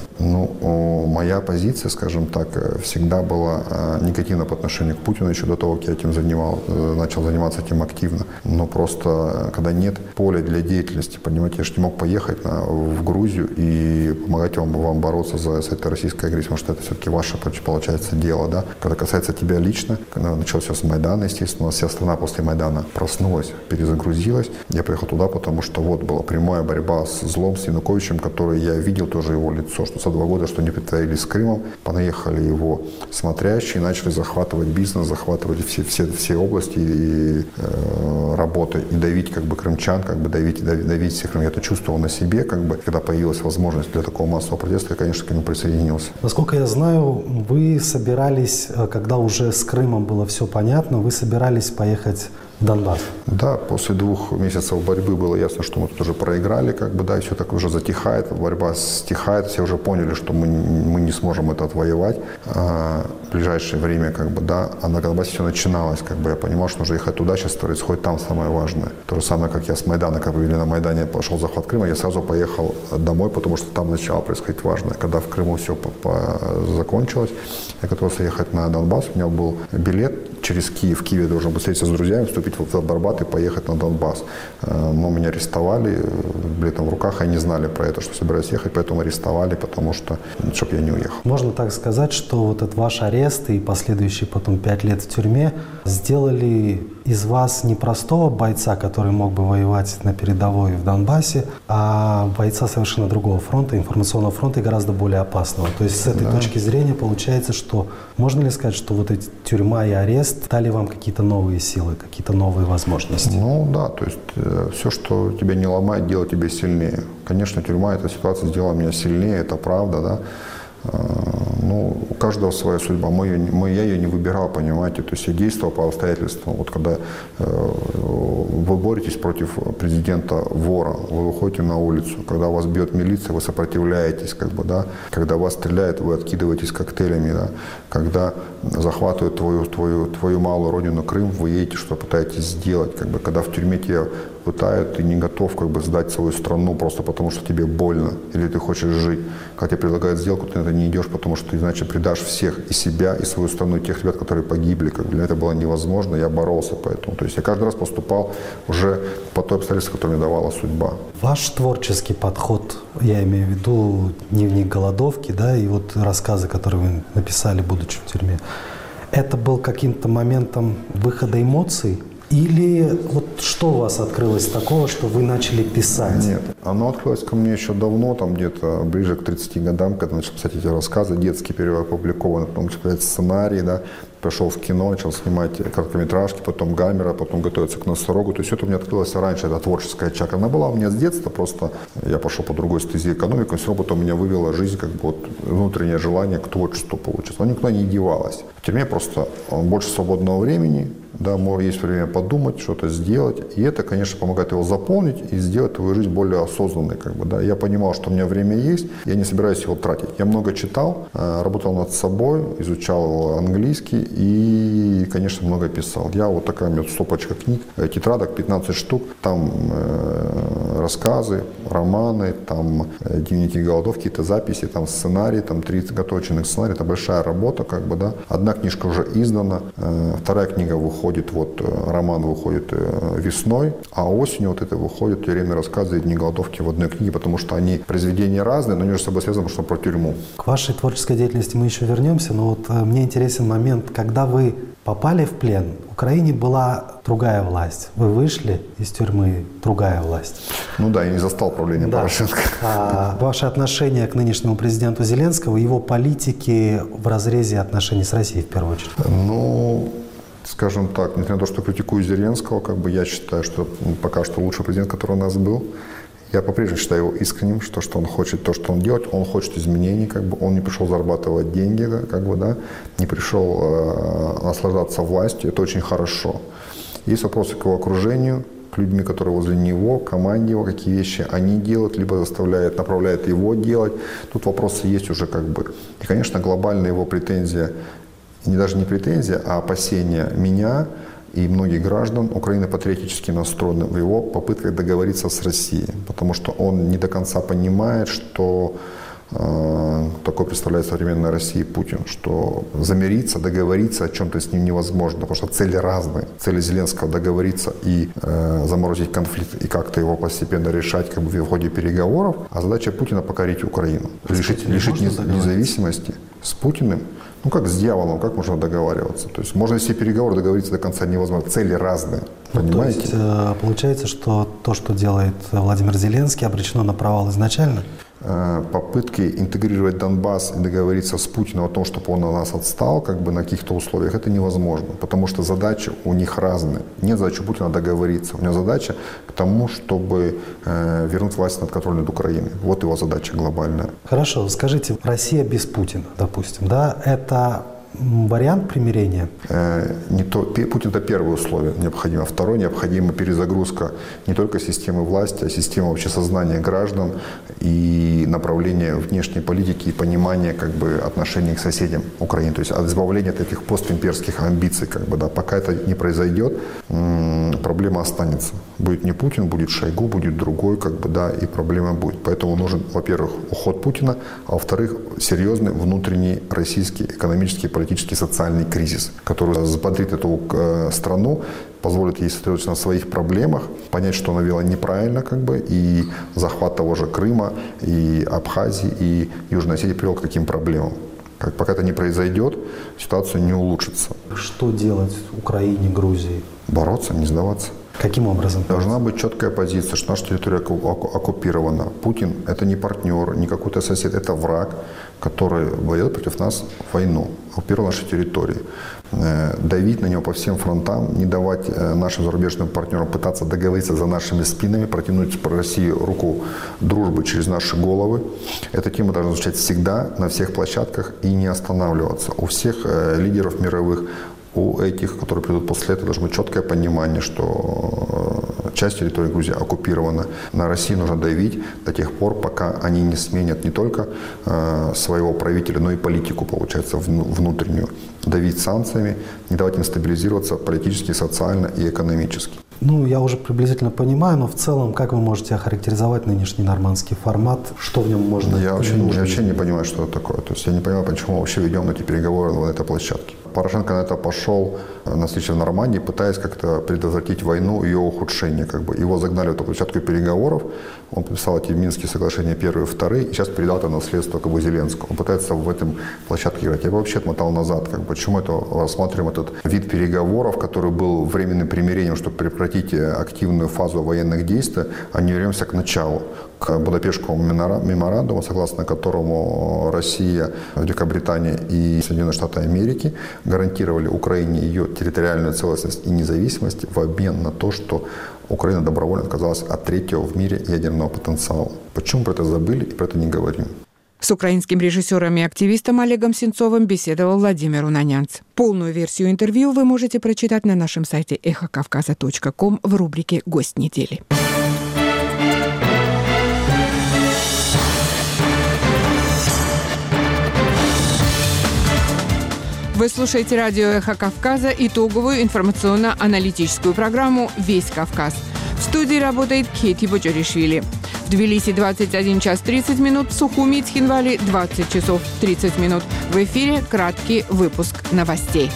Моя позиция, скажем так, всегда была негативна по отношению к Путину еще до того, как я этим начал заниматься этим активно. Но просто, когда нет поля для деятельности, понимаете, я же не мог поехать в Грузию и помогать вам бороться с этой российской агрессией, потому что это все-таки ваше, получается, дело, да. Когда касается тебя лично, когда началось все с Майдана, естественно, вся страна после Майдана проснулась, перезагрузилась. Я приехал туда, потому что была прямая борьба с злом, с Януковичем, который я видел тоже его лицо, что за 2 года, что они притворились с Крымом, понаехали его смотрящие, начали захватывать бизнес, захватывать все области и работы, и давить, как бы, крымчан, как бы давить всех. Я это чувствовал на себе, как бы, когда появилась возможность для такого массового протеста, я, конечно, к нему присоединился. Насколько я знаю, вы собирались, когда уже с Крымом было все понятно, вы собирались поехать в Донбасс. Да, после 2 месяцев борьбы было ясно, что мы тут уже проиграли, как бы, да, и все так уже затихает, борьба стихает, все уже поняли, что мы не сможем это отвоевать в ближайшее время, как бы, да, а на Донбассе все начиналось, как бы, я понимал, что нужно ехать туда, сейчас происходит там самое важное. То же самое, как я с Майдана, как провели на Майдане, пошел захват Крыма, я сразу поехал домой, потому что там начало происходить важное. Когда в Крыму все закончилось, я готовился ехать на Донбасс, у меня был билет через Киев. В Киеве должен был встретиться с друзьями, вступить в Барбат и поехать на Донбасс. Но меня арестовали, билетом в руках, они знали про это, что собираюсь ехать, поэтому арестовали, потому что, чтобы я не уехал. Можно так сказать, что вот этот ваш арест и последующие потом 5 лет в тюрьме сделали из вас не простого бойца, который мог бы воевать на передовой в Донбассе, а бойца совершенно другого фронта, информационного фронта и гораздо более опасного. То есть с этой точки зрения получается, что можно ли сказать, что вот эти тюрьма и арест дали вам какие-то новые силы, какие-то новые возможности? Да, то есть все, что тебя не ломает, делает тебя сильнее. Конечно, тюрьма, эта ситуация сделала меня сильнее, это правда, да. У каждого своя судьба. Я ее не выбирал, понимаете. То есть я действовал по обстоятельствам. Вот когда вы боретесь против президента вора, вы выходите на улицу. Когда вас бьет милиция, вы сопротивляетесь, как бы, да. Когда вас стреляют, вы откидываетесь коктейлями, да. Когда захватывают твою малую родину Крым, вы едете, что пытаетесь сделать. Как бы, когда в тюрьме тебя пытают, ты не готов как бы сдать свою страну просто потому, что тебе больно или ты хочешь жить. Когда тебе предлагают сделку, ты на это не идешь, потому что ты иначе предашь всех, и себя, и свою страну, и тех ребят, которые погибли. Как бы для меня это было невозможно, я боролся поэтому. То есть я каждый раз поступал уже по той обстоятельству, которое мне давала судьба. Ваш творческий подход, я имею в виду дневник голодовки, да, и вот рассказы, которые вы написали, будучи в тюрьме, это был каким-то моментом выхода эмоций? Или вот что у вас открылось такого, что вы начали писать? Нет, оно открылось ко мне еще давно, там где-то ближе к 30 годам, когда начал писать эти рассказы, детские первые опубликованы, потом начал писать сценарий, да, пошел в кино, начал снимать короткометражки, потом Гамера, потом готовиться к Носорогу. То есть это у меня открылось раньше, эта творческая чакра. Она была у меня с детства, просто я пошел по другой стезе экономики, но все равно потом меня вывела жизнь, как бы вот внутреннее желание к творчеству получится. Оно никуда не девалось. В тюрьме просто больше свободного времени, да, есть время подумать, что-то сделать. И это, конечно, помогает его заполнить и сделать твою жизнь более осознанной. Как бы, да. Я понимал, что у меня время есть, я не собираюсь его тратить. Я много читал, работал над собой, изучал английский и, конечно, много писал. Я вот такая у меня стопочка книг, тетрадок, 15 штук. Там рассказы, романы, там дневники голодовки, какие-то записи, там сценарии, там 30 готовочных сценариев. Это большая работа, как бы, да. Одна книжка уже издана, вторая книга выходит, вот роман выходит весной, а осенью вот это выходит тюремные рассказы и дни голодовки в одной книге, потому что они произведения разные, но они между собой связаны, потому что про тюрьму. К вашей творческой деятельности мы еще вернемся, но вот мне интересен момент, когда вы попали в плен, в Украине была другая власть. Вы вышли из тюрьмы, другая власть. Ну да, я не застал правление Порошенко. А ваше отношение к нынешнему президенту Зеленскому, его политике в разрезе отношений с Россией в первую очередь? Ну, скажем так, несмотря на то, что критикую Зеленского, как бы я считаю, что пока что лучший президент, который у нас был. Я по-прежнему считаю его искренним, что он хочет, то, что он делает. Он хочет изменений, как бы. Он не пришел зарабатывать деньги, как бы, да, не пришел наслаждаться властью. Это очень хорошо. Есть вопросы к его окружению, к людьми, которые возле него, к команде его, какие вещи они делают, либо заставляют, направляют его делать. Тут вопросы есть уже как бы. И, конечно, глобальная его претензия, даже не претензия, а опасения меня и многих граждан Украины патриотически настроены в его попытках договориться с Россией, потому что он не до конца понимает, что такой представляет современная Россия Путин, что замириться, договориться о чем-то с ним невозможно, потому что цели разные. Цели Зеленского договориться и заморозить конфликт и как-то его постепенно решать как бы в ходе переговоров, а задача Путина покорить Украину, лишить независимости. С Путиным, ну как с дьяволом, как можно договариваться? То есть можно вести переговоры, договориться до конца невозможно. Цели разные, понимаете? То есть получается, что то, что делает Владимир Зеленский, обречено на провал изначально? Попытки интегрировать Донбасс и договориться с Путиным о том, чтобы он на нас отстал, как бы на каких-то условиях, это невозможно, потому что задачи у них разные. Нет задачи у Путина договориться, у него задача к тому, чтобы вернуть власть над контролем над Украиной. Вот его задача глобальная. Хорошо, скажите, Россия без Путина, допустим, да, это вариант примирения? Путин – это первое условие необходимо. Второе – необходима перезагрузка не только системы власти, а системы вообще сознания граждан и направления внешней политики и понимания как бы, отношений к соседям Украины. То есть от избавления от этих постимперских амбиций. Как бы, да. Пока это не произойдет, проблема останется. Будет не Путин, будет Шойгу, будет другой, как бы, да, и проблема будет. Поэтому нужен, во-первых, уход Путина, а во-вторых, серьезный внутренний российский экономический, политический, социальный кризис, который взбодрит эту страну, позволит ей сосредоточиться на своих проблемах, понять, что она вела неправильно, как бы, и захват того же Крыма, и Абхазии, и Южной Осетии привел к таким проблемам. Пока это не произойдет, ситуация не улучшится. Что делать Украине, Грузии? Бороться, не сдаваться. Каким образом? Должна быть четкая позиция, что наша территория оккупирована. Путин – это не партнер, не какой-то сосед, это враг, который ведет против нас войну, оккупировал наши территории. Давить на него по всем фронтам, не давать нашим зарубежным партнерам пытаться договориться за нашими спинами, протянуть по России руку дружбы через наши головы. Эта тема должна звучать всегда, на всех площадках и не останавливаться. У всех лидеров мировых, у этих, которые придут после этого, должно быть четкое понимание, что часть территории Грузии оккупирована. На Россию нужно давить до тех пор, пока они не сменят не только своего правителя, но и политику, получается, внутреннюю. Давить санкциями, не давать им стабилизироваться политически, социально и экономически. Я уже приблизительно понимаю, но в целом, как вы можете охарактеризовать нынешний нормандский формат? Что в нем можно... Я вообще не понимаю, что это такое. То есть я не понимаю, почему мы вообще ведем эти переговоры на этой площадке. Порошенко на это пошел на встречу в Нормандии, пытаясь как-то предотвратить войну и ее ухудшение. Его загнали в эту площадку переговоров, он подписал эти Минские соглашения первые и вторые, и сейчас передал это наследство Зеленскому. Он пытается в этом площадке играть. Я бы вообще отмотал назад. Почему это рассматриваем этот вид переговоров, который был временным примирением, чтобы прекратить активную фазу военных действий, а не вернемся к началу, к Будапештскому меморандуму, согласно которому Россия, Великобритания и Соединенные Штаты Америки гарантировали Украине ее территориальную целостность и независимость в обмен на то, что Украина добровольно отказалась от третьего в мире ядерного потенциала. Почему про это забыли и про это не говорим? С украинским режиссером и активистом Олегом Сенцовым беседовал Владимир Унанянц. Полную версию интервью вы можете прочитать на нашем сайте эхокавказа.ком в рубрике «Гость недели». Вы слушаете радио «Эхо Кавказа», итоговую информационно-аналитическую программу «Весь Кавказ». В студии работает Кети Боджоришвили. В Тбилиси 21 час 30 минут, в Сухуми и Цхинвале 20 часов 30 минут. В эфире краткий выпуск новостей.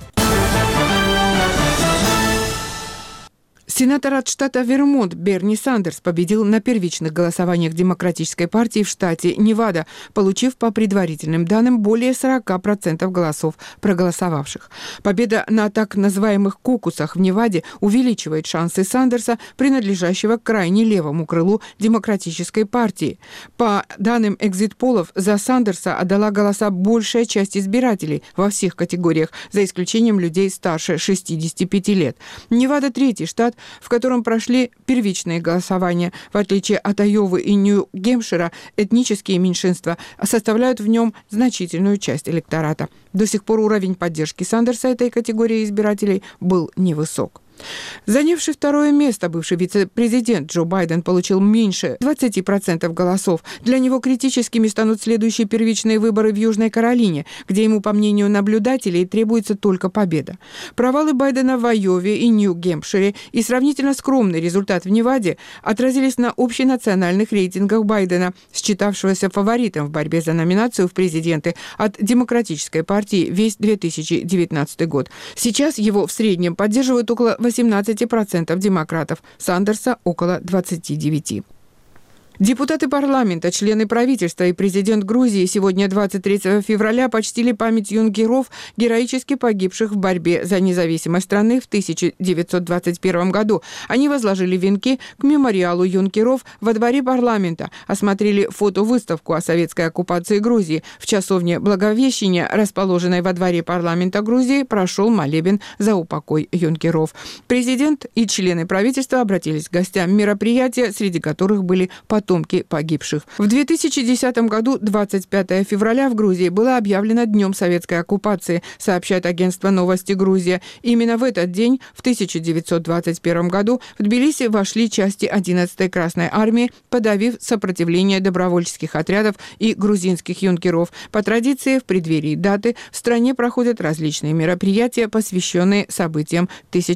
Сенатор от штата Вермонт Берни Сандерс победил на первичных голосованиях Демократической партии в штате Невада, получив по предварительным данным более 40% голосов проголосовавших. Победа на так называемых кокусах в Неваде увеличивает шансы Сандерса, принадлежащего к крайне левому крылу Демократической партии. По данным экзит-полов, за Сандерса отдала голоса большая часть избирателей во всех категориях, за исключением людей старше 65 лет. Невада – третий штат, в котором прошли первичные голосования. В отличие от Айовы и Нью-Гэмпшира, этнические меньшинства составляют в нем значительную часть электората. До сих пор уровень поддержки Сандерса этой категории избирателей был невысок. Занявший второе место бывший вице-президент Джо Байден получил меньше 20% голосов. Для него критическими станут следующие первичные выборы в Южной Каролине, где ему, по мнению наблюдателей, требуется только победа. Провалы Байдена в Айове и Нью-Гэмпшире и сравнительно скромный результат в Неваде отразились на общенациональных рейтингах Байдена, считавшегося фаворитом в борьбе за номинацию в президенты от Демократической партии весь 2019 год. Сейчас его в среднем поддерживают около 18% демократов, Сандерса около 29%. Депутаты парламента, члены правительства и президент Грузии сегодня, 23 февраля, почтили память юнкеров, героически погибших в борьбе за независимость страны в 1921 году. Они возложили венки к мемориалу юнкеров во дворе парламента, осмотрели фотовыставку о советской оккупации Грузии. В часовне Благовещения, расположенной во дворе парламента Грузии, прошел молебен за упокой юнкеров. Президент и члены правительства обратились к гостям мероприятия, среди которых были потомки погибших. В 2010 году, 25 февраля, в Грузии было объявлено Днем советской оккупации, сообщает агентство «Новости Грузия». Именно в этот день, в 1921 году, в Тбилиси вошли части 11-й Красной армии, подавив сопротивление добровольческих отрядов и грузинских юнкеров. По традиции, в преддверии даты в стране проходят различные мероприятия, посвященные событиям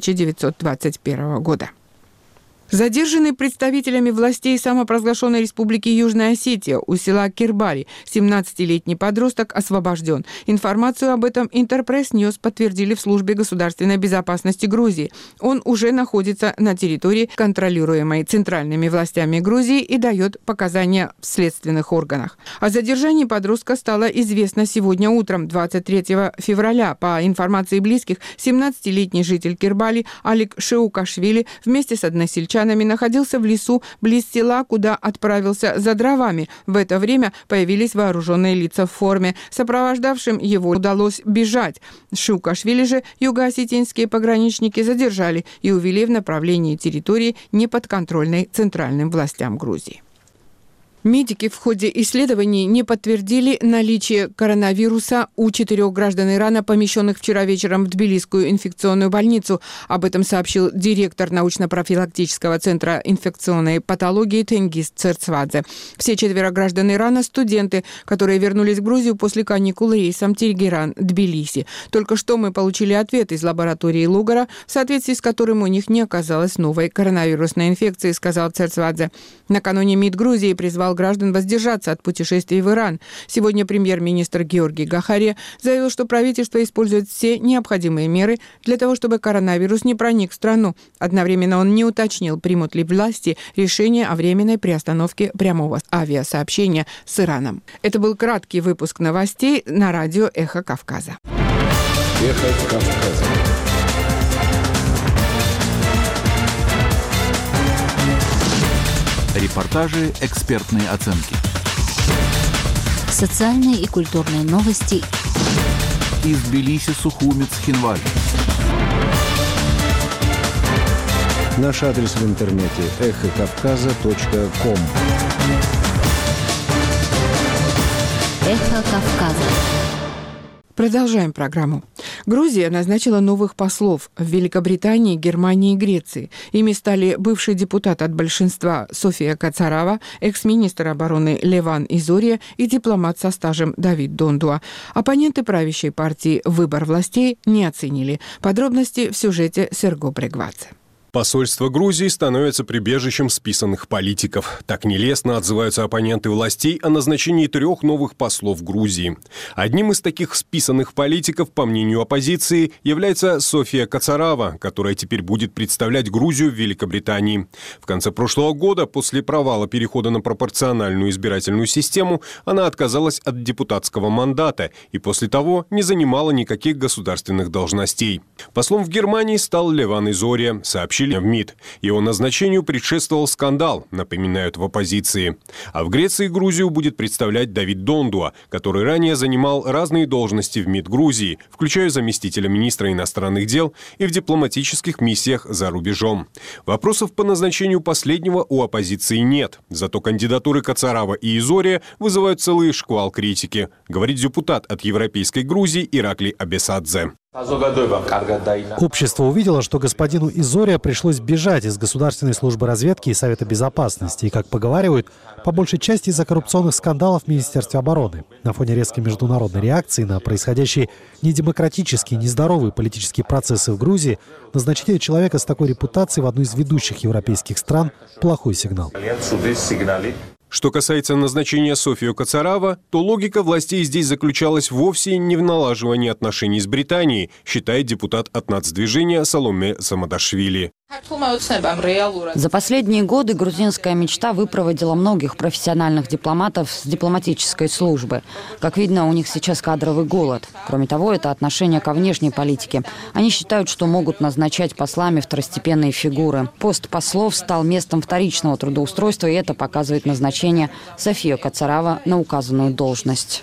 1921 года. Задержанный представителями властей самопровозглашенной республики Южная Осетия у села Кирбари 17-летний подросток освобожден. Информацию об этом Интерпресс Ньюс подтвердили в службе государственной безопасности Грузии. Он уже находится на территории, контролируемой центральными властями Грузии, и дает показания в следственных органах. О задержании подростка стало известно сегодня утром, 23 февраля. По информации близких, 17-летний житель Кирбари Алик Шеукашвили вместе с односельчанами находился в лесу близ села, куда отправился за дровами. В это время появились вооруженные лица в форме. Сопровождавшим его удалось бежать. Шеукашвили же юго-осетинские пограничники задержали и увели в направлении территории, неподконтрольной центральным властям Грузии. Медики в ходе исследований не подтвердили наличие коронавируса у 4 граждан Ирана, помещенных вчера вечером в Тбилисскую инфекционную больницу. Об этом сообщил директор научно-профилактического центра инфекционной патологии Тенгиз Церцвадзе. Все 4 граждан Ирана – студенты, которые вернулись в Грузию после каникул рейсом Тегеран-Тбилиси. Только что мы получили ответ из лаборатории Лугара, в соответствии с которым у них не оказалось новой коронавирусной инфекции, сказал Церцвадзе. Накануне МИД Грузии призвал граждан воздержаться от путешествий в Иран. Сегодня премьер-министр Георгий Гахария заявил, что правительство использует все необходимые меры для того, чтобы коронавирус не проник в страну. Одновременно он не уточнил, примут ли власти решение о временной приостановке прямого авиасообщения с Ираном. Это был краткий выпуск новостей на радио «Эхо Кавказа». «Эхо Кавказа». Репортажи, экспертные оценки. Социальные и культурные новости. Из Тбилиси, Сухумец, Хинваль. Наш адрес в интернете эхокавказа.ком. Эхо Кавказа. Продолжаем программу. Грузия назначила новых послов в Великобритании, Германии и Греции. Ими стали бывший депутат от большинства София Кацарава, экс-министр обороны Леван Изория и дипломат со стажем Давид Дондуа. Оппоненты правящей партии «Выбор властей» не оценили. Подробности в сюжете Серго Брегвадзе. Посольство Грузии становится прибежищем списанных политиков. Так нелестно отзываются оппоненты властей о назначении 3 новых послов Грузии. Одним из таких списанных политиков, по мнению оппозиции, является София Кацарава, которая теперь будет представлять Грузию в Великобритании. В конце прошлого года, после провала перехода на пропорциональную избирательную систему, она отказалась от депутатского мандата и после того не занимала никаких государственных должностей. Послом в Германии стал Леван Изория, сообщили в МИД. Его назначению предшествовал скандал, напоминают в оппозиции. А в Греции Грузию будет представлять Давид Дондуа, который ранее занимал разные должности в МИД Грузии, включая заместителя министра иностранных дел и в дипломатических миссиях за рубежом. Вопросов по назначению последнего у оппозиции нет. Зато кандидатуры Кацарава и Изория вызывают целый шквал критики, говорит депутат от Европейской Грузии Иракли Абесадзе. Общество увидело, что господину Изория пришлось бежать из Государственной службы разведки и Совета безопасности. И, как поговаривают, по большей части из-за коррупционных скандалов в Министерстве обороны. На фоне резкой международной реакции на происходящие недемократические, нездоровые политические процессы в Грузии, назначение человека с такой репутацией в одну из ведущих европейских стран – плохой сигнал. Что касается назначения Софию Кацарава, то логика властей здесь заключалась вовсе не в налаживании отношений с Британией, считает депутат от нацдвижения Саломе Самадашвили. За последние годы грузинская мечта выпроводила многих профессиональных дипломатов с дипломатической службы. Как видно, у них сейчас кадровый голод. Кроме того, это отношение ко внешней политике. Они считают, что могут назначать послами второстепенные фигуры. Пост послов стал местом вторичного трудоустройства, и это показывает назначение Софии Кацарава на указанную должность.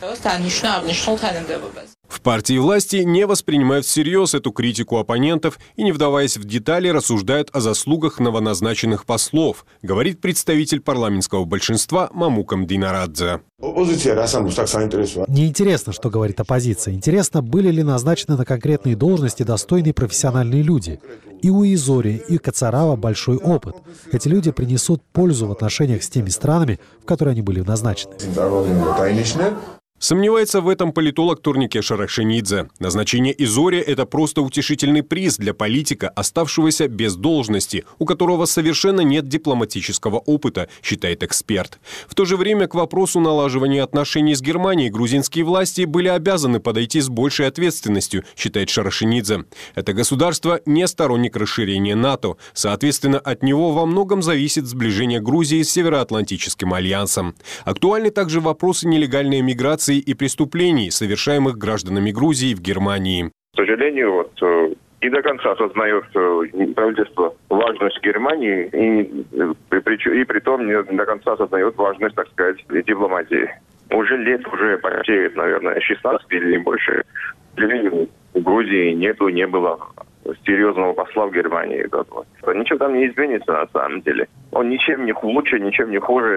В партии власти не воспринимают всерьез эту критику оппонентов и, не вдаваясь в детали, рассуждают о заслугах новоназначенных послов, говорит представитель парламентского большинства Мамукам Динарадзе. Неинтересно, что говорит оппозиция. Интересно, были ли назначены на конкретные должности достойные профессиональные люди. И у Изория, и Кацарава большой опыт. Эти люди принесут пользу в отношениях с теми странами, в которые они были назначены. Сомневается в этом политолог Турнике Шарашенидзе. Назначение Изория – это просто утешительный приз для политика, оставшегося без должности, у которого совершенно нет дипломатического опыта, считает эксперт. В то же время к вопросу налаживания отношений с Германией грузинские власти были обязаны подойти с большей ответственностью, считает Шарашенидзе. Это государство не сторонник расширения НАТО. Соответственно, от него во многом зависит сближение Грузии с Североатлантическим альянсом. Актуальны также вопросы нелегальной миграции и преступлений, совершаемых гражданами Грузии в Германии. К сожалению, не до конца осознает правительство важность Германии и при том не до конца осознает важность, так сказать, дипломатии. Уже почти, наверное, 16 или не больше. К сожалению, в Грузии не было серьезного посла в Германии. Ничего там не изменится на самом деле. Он ничем не лучше, ничем не хуже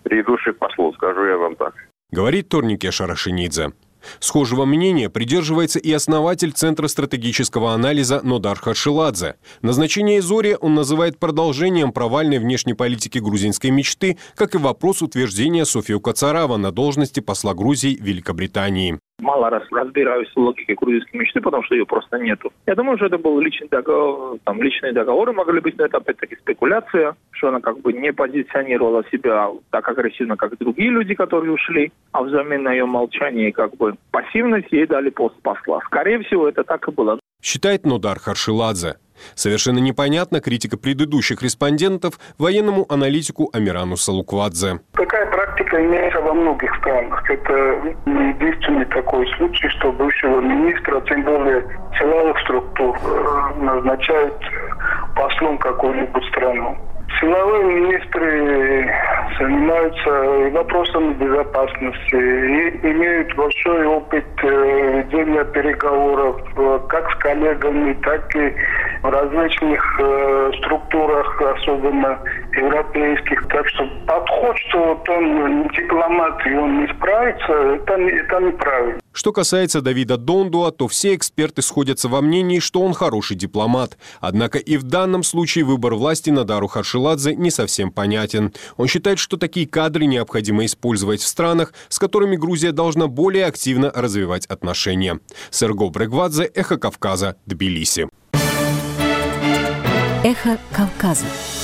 предыдущих послов, скажу я вам так. Говорит Торнике Шарашинидзе. Схожего мнения придерживается и основатель Центра стратегического анализа Нодар Хашиладзе. Назначение Зори он называет продолжением провальной внешней политики грузинской мечты, как и вопрос утверждения Софии Кацарава на должности посла Грузии в Великобритании. Мало раз разбираюсь в логике грузинской мечты, потому что ее просто нету. Я думаю, что это был личный договор, личные договоры могли быть, но это опять-таки спекуляция, что она как бы не позиционировала себя так агрессивно, как другие люди, которые ушли, а взамен на ее молчание как бы пассивность ей дали пост посла. Скорее всего, это так и было. Считает Нодар Харшиладзе. Совершенно непонятна критика предыдущих респондентов военному аналитику Амирану Салуквадзе. Такая практика имеется во многих странах. Это не единственный такой случай, что бывшего министра, тем более силовых структур, назначают послом какой-нибудь страну. Силовые министры занимаются вопросами безопасности и имеют большой опыт ведения переговоров как с коллегами, так и в различных структурах, особенно европейских. Так что подход, что вот он не дипломат и он не справится, это неправильно. Что касается Давида Дондуа, то все эксперты сходятся во мнении, что он хороший дипломат. Однако и в данном случае выбор власти Нодару Харшиладзе не совсем понятен. Он считает, что такие кадры необходимо использовать в странах, с которыми Грузия должна более активно развивать отношения. Серго Брегвадзе, Эхо Кавказа, Тбилиси. Эхо Кавказа.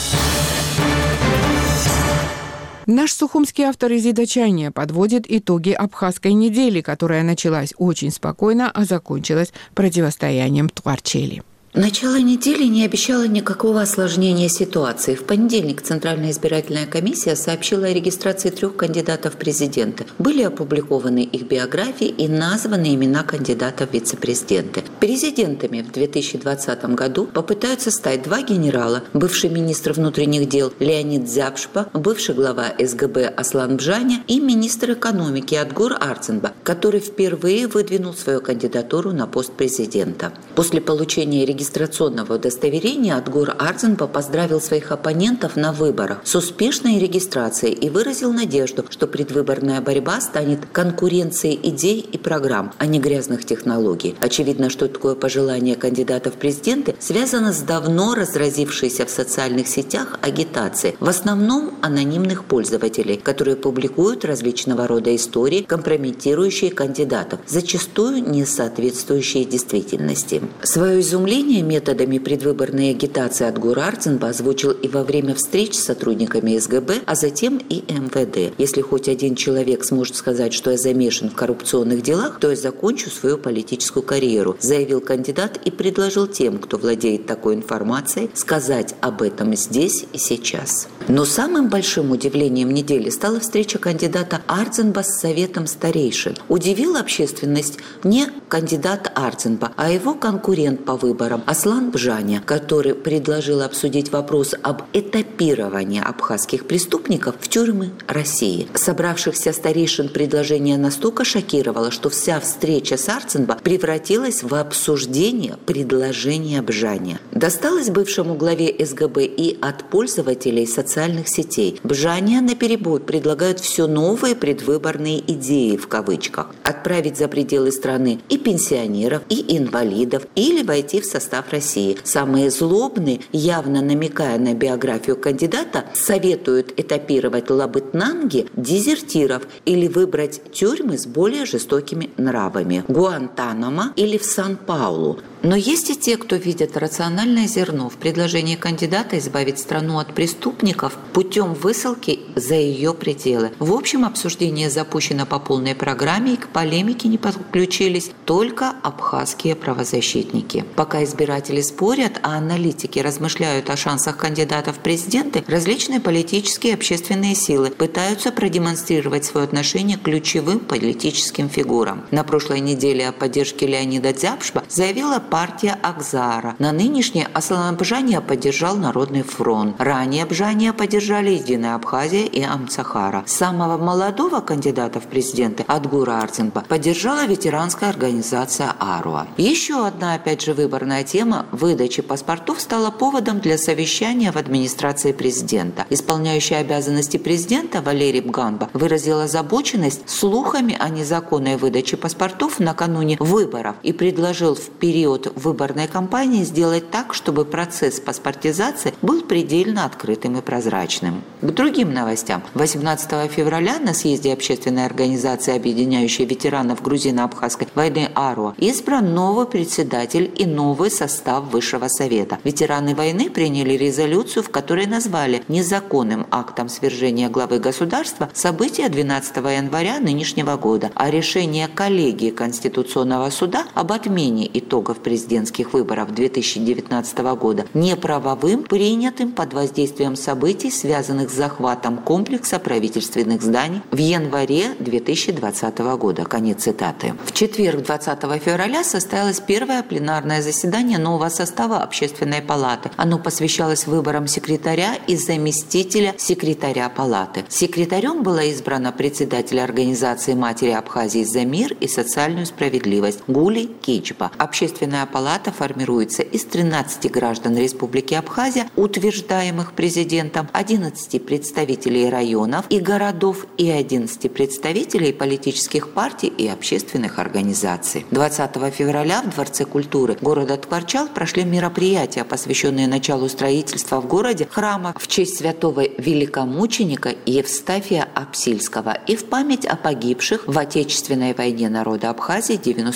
Наш сухумский автор Изида Чайния подводит итоги Абхазской недели, которая началась очень спокойно, а закончилась противостоянием Тварчели. Начало недели не обещало никакого осложнения ситуации. В понедельник Центральная избирательная комиссия сообщила о регистрации 3 кандидатов в президенты. Были опубликованы их биографии и названы имена кандидатов в вице-президенты. Президентами в 2020 году попытаются стать 2 генерала, бывший министр внутренних дел Леонид Дзяпшпа, бывший глава СГБ Аслан Бжаня и министр экономики Адгур Арцинба, который впервые выдвинул свою кандидатуру на пост президента. После получения регистрационного удостоверения Адгур Арцинба поздравил своих оппонентов на выборах с успешной регистрацией и выразил надежду, что предвыборная борьба станет конкуренцией идей и программ, а не грязных технологий. Очевидно, что такое пожелание кандидатов в президенты связано с давно разразившейся в социальных сетях агитацией, в основном анонимных пользователей, которые публикуют различного рода истории, компрометирующие кандидатов, зачастую не соответствующие действительности. Свое изумление методами предвыборной агитации Адгур Арцинба озвучил и во время встреч с сотрудниками СГБ, а затем и МВД. Если хоть один человек сможет сказать, что я замешан в коррупционных делах, то я закончу свою политическую карьеру, заявил кандидат и предложил тем, кто владеет такой информацией, сказать об этом здесь и сейчас. Но самым большим удивлением недели стала встреча кандидата Арцинба с Советом старейшин. Удивил общественность не кандидат Арцинба, а его конкурент по выборам Аслан Бжаня, который предложил обсудить вопрос об этапировании абхазских преступников в тюрьмы России. Собравшихся старейшин предложение настолько шокировало, что вся встреча с Арцинба превратилась в обсуждение предложения Бжаня. Досталось бывшему главе СГБ и от пользователей социальных сетей. Бжаня наперебой предлагают все новые предвыборные идеи в кавычках. Отправить за пределы страны и пенсионеров, и инвалидов, или войти в состав России. Самые злобные, явно намекая на биографию кандидата, советуют этапировать лабытнанги, дезертиров или выбрать тюрьмы с более жестокими нравами. Гуантанамо или в Сан-Паулу. Но есть и те, кто видят рациональное зерно в предложении кандидата избавить страну от преступников путем высылки за ее пределы. В общем, обсуждение запущено по полной программе, и к полемике не подключились только абхазские правозащитники. Пока избиратели спорят, а аналитики размышляют о шансах кандидатов в президенты, различные политические и общественные силы пытаются продемонстрировать свое отношение к ключевым политическим фигурам. На прошлой неделе о поддержке Леонида Дзяпшпа заявила партия Акзара. На нынешнее Аслана Бжания поддержал Народный фронт. Ранее Бжания поддержали Единая Абхазия и Амцахара. Самого молодого кандидата в президенты Адгура Арцинба поддержала ветеранская организация Аруа. Еще одна, опять же, выборная тема выдачи паспортов стала поводом для совещания в администрации президента. Исполняющий обязанности президента Валерий Бганба выразил озабоченность слухами о незаконной выдаче паспортов накануне выборов и предложил в период выборной кампании сделать так, чтобы процесс паспортизации был предельно открытым и прозрачным. К другим новостям. 18 февраля на съезде общественной организации, объединяющей ветеранов грузино-абхазской войны Аруа, избран новый председатель и новый состав Высшего совета. Ветераны войны приняли резолюцию, в которой назвали незаконным актом свержения главы государства события 12 января нынешнего года, а решение коллегии Конституционного суда об отмене итогов президентских выборов 2019 года неправовым, принятым под воздействием событий, связанных с захватом комплекса правительственных зданий в январе 2020 года. Конец цитаты. В четверг, 20 февраля, состоялось первое пленарное заседание нового состава Общественной палаты. Оно посвящалось выборам секретаря и заместителя секретаря палаты. Секретарем была избрана председатель организации «Матери Абхазии за мир и социальную справедливость» Гули Кичба. Общественная палата формируется из 13 граждан Республики Абхазия, утверждаемых президентом, 11 представителей районов и городов и 11 представителей политических партий и общественных организаций. 20 февраля в Дворце культуры города Ткварчал прошли мероприятия, посвященные началу строительства в городе храма в честь святого великомученика Евстафия Апсильского и в память о погибших в Отечественной войне народа Абхазии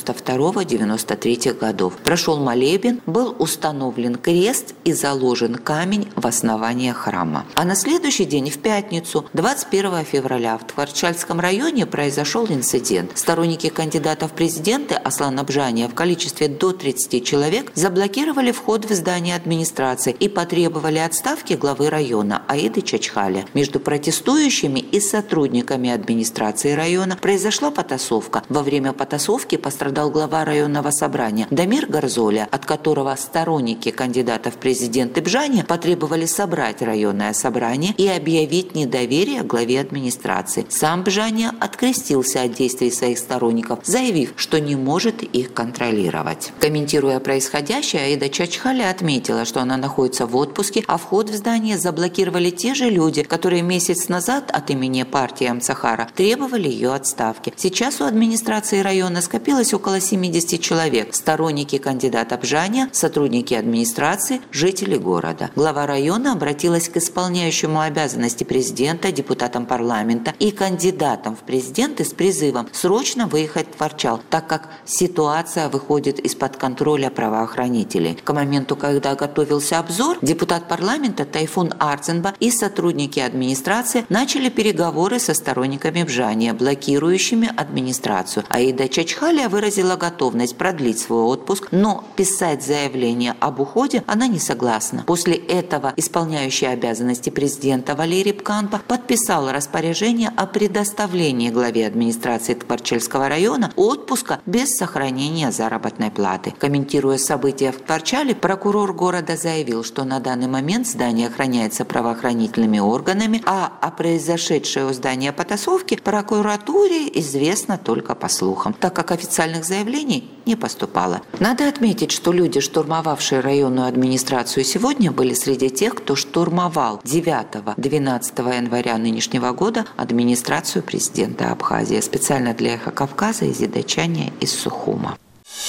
92-93 годов. Прошел молебен, был установлен крест и заложен камень в основание храма. А на следующий день, в пятницу, 21 февраля, в Ткварчальском районе произошел инцидент. Сторонники кандидата в президенты Аслана Бжания в количестве до 30 человек заблокировали вход в здание администрации и потребовали отставки главы района Аиды Чачхали. Между протестующими и сотрудниками администрации района произошла потасовка. Во время потасовки пострадал глава районного собрания Дамир Гарзоля, от которого сторонники кандидата в президенты Бжания потребовали собрать районное собрание и объявить недоверие главе администрации. Сам Бжания открестился от действий своих сторонников, заявив, что не может их контролировать. Комментируя происходящее, Аида Чачхали отметила, что она находится в отпуске, а вход в здание заблокировали те же люди, которые месяц назад от имени партии Амцахара требовали ее отставки. Сейчас у администрации района скопилось около 70 человек. Сторонники кандидата Бжания, сотрудники администрации, жители города. Глава района обратилась к исполняющему обязанности президента, депутатам парламента и кандидатам в президенты с призывом срочно выехать в Ткварчал, так как ситуация выходит из-под контроля правоохранителей. К моменту, когда готовился обзор, депутат парламента Тайфун Арцинба и сотрудники администрации начали переговоры со сторонниками Бжания, блокирующими администрацию. Аида Чачхали выразила готовность продлить свой отпуск, но писать заявление об уходе она не согласна. После этого исполняющий обязанности президента Валерий Бганба подписал распоряжение о предоставлении главе администрации Ткварчальского района отпуска без сохранения заработной платы. Комментируя события в Ткварчале, прокурор города заявил, что на данный момент здание охраняется правоохранительными органами, а о произошедшей у здания потасовке прокуратуре известно только по слухам, так как официальных заявлений не поступало. Надо отметить, что люди, штурмовавшие районную администрацию сегодня, были среди тех, кто штурмовал 9-12 января нынешнего года администрацию президента Абхазии. Специально для «Эхо Кавказа» Изида Чаня из Сухума.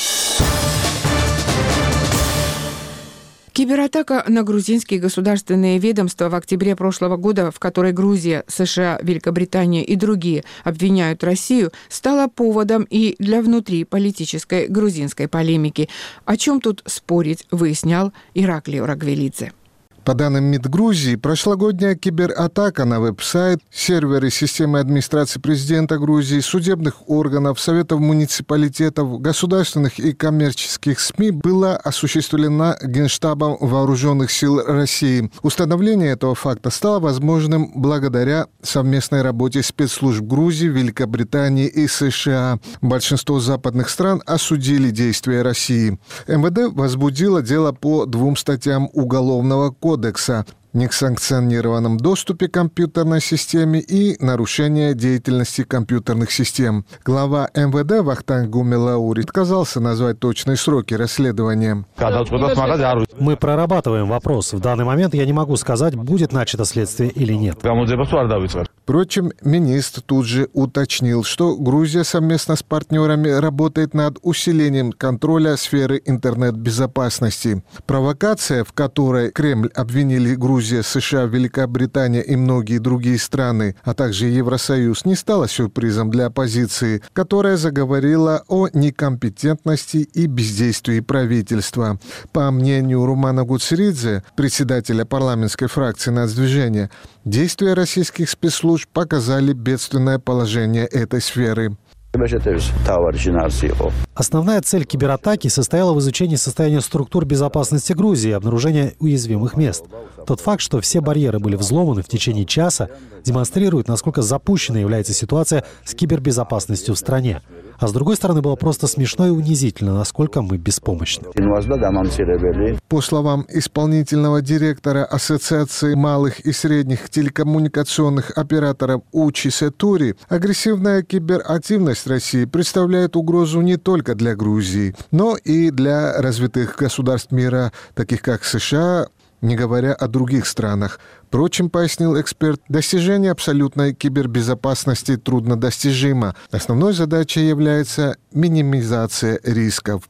Кибератака на грузинские государственные ведомства в октябре прошлого года, в которой Грузия, США, Великобритания и другие обвиняют Россию, стала поводом и для внутриполитической грузинской полемики. О чем тут спорить, выяснял Ираклий Рагвелидзе. По данным МИД Грузии, прошлогодняя кибератака на веб-сайт, серверы системы администрации президента Грузии, судебных органов, советов муниципалитетов, государственных и коммерческих СМИ была осуществлена Генштабом Вооруженных сил России. Установление этого факта стало возможным благодаря совместной работе спецслужб Грузии, Великобритании и США. Большинство западных стран осудили действия России. МВД возбудило дело по 2 статьям Уголовного кодекса: несанкционированном доступе к компьютерной системе и нарушение деятельности компьютерных систем. Глава МВД Вахтанг Гумилаури отказался назвать точные сроки расследования. Мы прорабатываем вопрос. В данный момент я не могу сказать, будет начато следствие или нет. Впрочем, министр тут же уточнил, что Грузия совместно с партнерами работает над усилением контроля сферы интернет-безопасности. Провокация, в которой Кремль обвинили Грузия, США, Великобритания и многие другие страны, а также Евросоюз, не стала сюрпризом для оппозиции, которая заговорила о некомпетентности и бездействии правительства. По мнению Румана Гуцеридзе, председателя парламентской фракции Нацдвижения, действия российских спецслужб показали бедственное положение этой сферы. Основная цель кибератаки состояла в изучении состояния структур безопасности Грузии и обнаружении уязвимых мест. Тот факт, что все барьеры были взломаны в течение часа, демонстрирует, насколько запущенной является ситуация с кибербезопасностью в стране. А с другой стороны, было просто смешно и унизительно, насколько мы беспомощны. По словам исполнительного директора Ассоциации малых и средних телекоммуникационных операторов Учи Сетури, агрессивная киберативность России представляет угрозу не только для Грузии, но и для развитых государств мира, таких как США, не говоря о других странах. Впрочем, пояснил эксперт, достижение абсолютной кибербезопасности труднодостижимо. Основной задачей является минимизация рисков.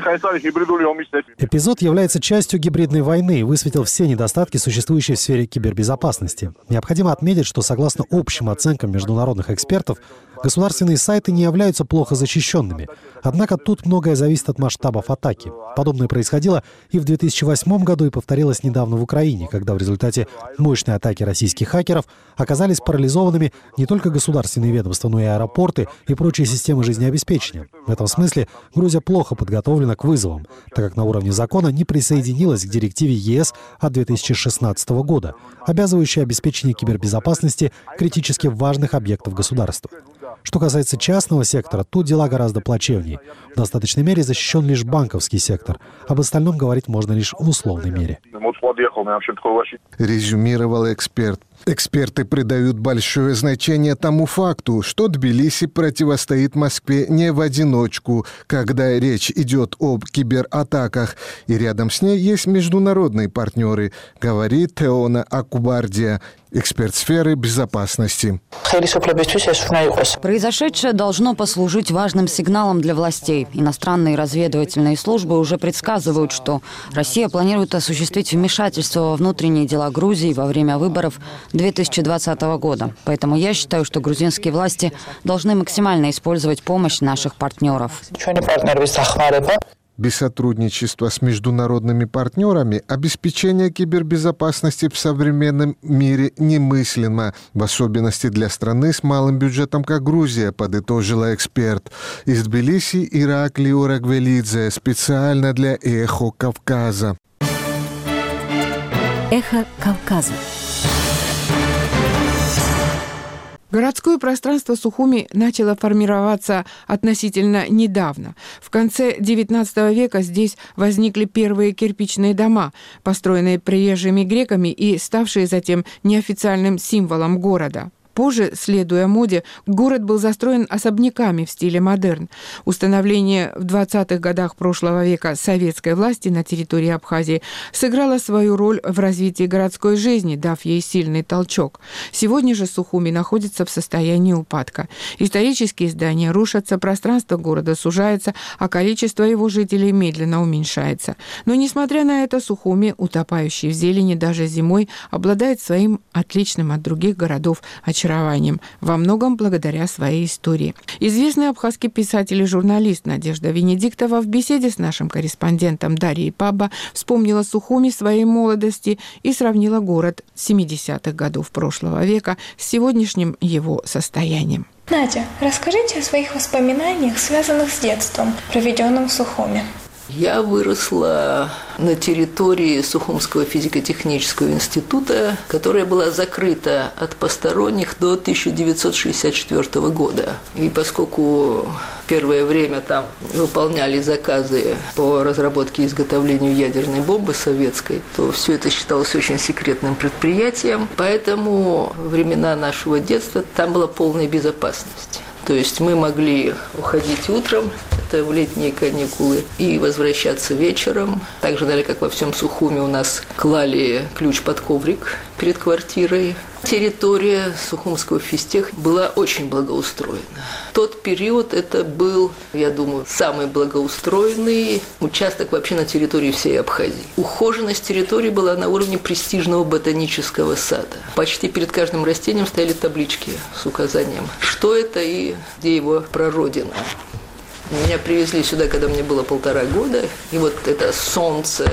Эпизод является частью гибридной войны и высветил все недостатки, существующие в сфере кибербезопасности. Необходимо отметить, что согласно общим оценкам международных экспертов, государственные сайты не являются плохо защищенными. Однако тут многое зависит от масштабов атаки. Подобное происходило и в 2008 году, и повторилось недавно в Украине, когда в результате мощной атаки российских хакеров оказались парализованными не только государственные ведомства, но и аэропорты и прочие системы жизнеобеспечения. В этом смысле Грузия плохо подготовлена к вызовам, так как на уровне закона не присоединилась к директиве ЕС от 2016 года, обязывающей обеспечение кибербезопасности критически важных объектов государства. Что касается частного сектора, тут дела гораздо плачевнее. В достаточной мере защищен лишь банковский сектор. Об остальном говорить можно лишь в условной мере. Резюмировал эксперт. Эксперты придают большое значение тому факту, что Тбилиси противостоит Москве не в одиночку, когда речь идет об кибератаках, и рядом с ней есть международные партнеры, говорит Теона Акубардия, эксперт сферы безопасности. Произошедшее должно послужить важным сигналом для властей. Иностранные разведывательные службы уже предсказывают, что Россия планирует осуществить вмешательство во внутренние дела Грузии во время выборов 2020 года. Поэтому я считаю, что грузинские власти должны максимально использовать помощь наших партнеров. Без сотрудничества с международными партнерами обеспечение кибербезопасности в современном мире немыслимо, в особенности для страны с малым бюджетом, как Грузия, подытожила эксперт. Из Тбилиси Иракли Орагвелидзе, специально для «Эхо Кавказа». Эхо Кавказа. Городское пространство Сухуми начало формироваться относительно недавно. В конце XIX века здесь возникли первые кирпичные дома, построенные приезжими греками и ставшие затем неофициальным символом города. Позже, следуя моде, город был застроен особняками в стиле модерн. Установление в 20-х годах прошлого века советской власти на территории Абхазии сыграло свою роль в развитии городской жизни, дав ей сильный толчок. Сегодня же Сухуми находится в состоянии упадка. Исторические здания рушатся, пространство города сужается, а количество его жителей медленно уменьшается. Но, несмотря на это, Сухуми, утопающий в зелени даже зимой, обладает своим отличным от других городов очарованием. разочарованием, во многом благодаря своей истории. Известный абхазский писатель и журналист Надежда Венедиктова в беседе с нашим корреспондентом Дарьей Пабба вспомнила Сухуми своей молодости и сравнила город 70-х годов прошлого века с сегодняшним его состоянием. Надя, расскажите о своих воспоминаниях, связанных с детством, проведенным в Сухуми. Я выросла на территории Сухумского физико-технического института, которая была закрыта от посторонних до 1964 года. И поскольку первое время там выполняли заказы по разработке и изготовлению ядерной бомбы советской, то все это считалось очень секретным предприятием. Поэтому во времена нашего детства там была полная безопасность. То есть мы могли уходить утром, это в летние каникулы, и возвращаться вечером. Так же, далее, как во всем Сухуми, у нас клали ключ под коврик перед квартирой. Территория Сухумского физтеха была очень благоустроена. В тот период это был, я думаю, самый благоустроенный участок вообще на территории всей Абхазии. Ухоженность территории была на уровне престижного ботанического сада. Почти перед каждым растением стояли таблички с указанием, что это и где его прародина. Меня привезли сюда, когда мне было 1,5 года, и вот это солнце,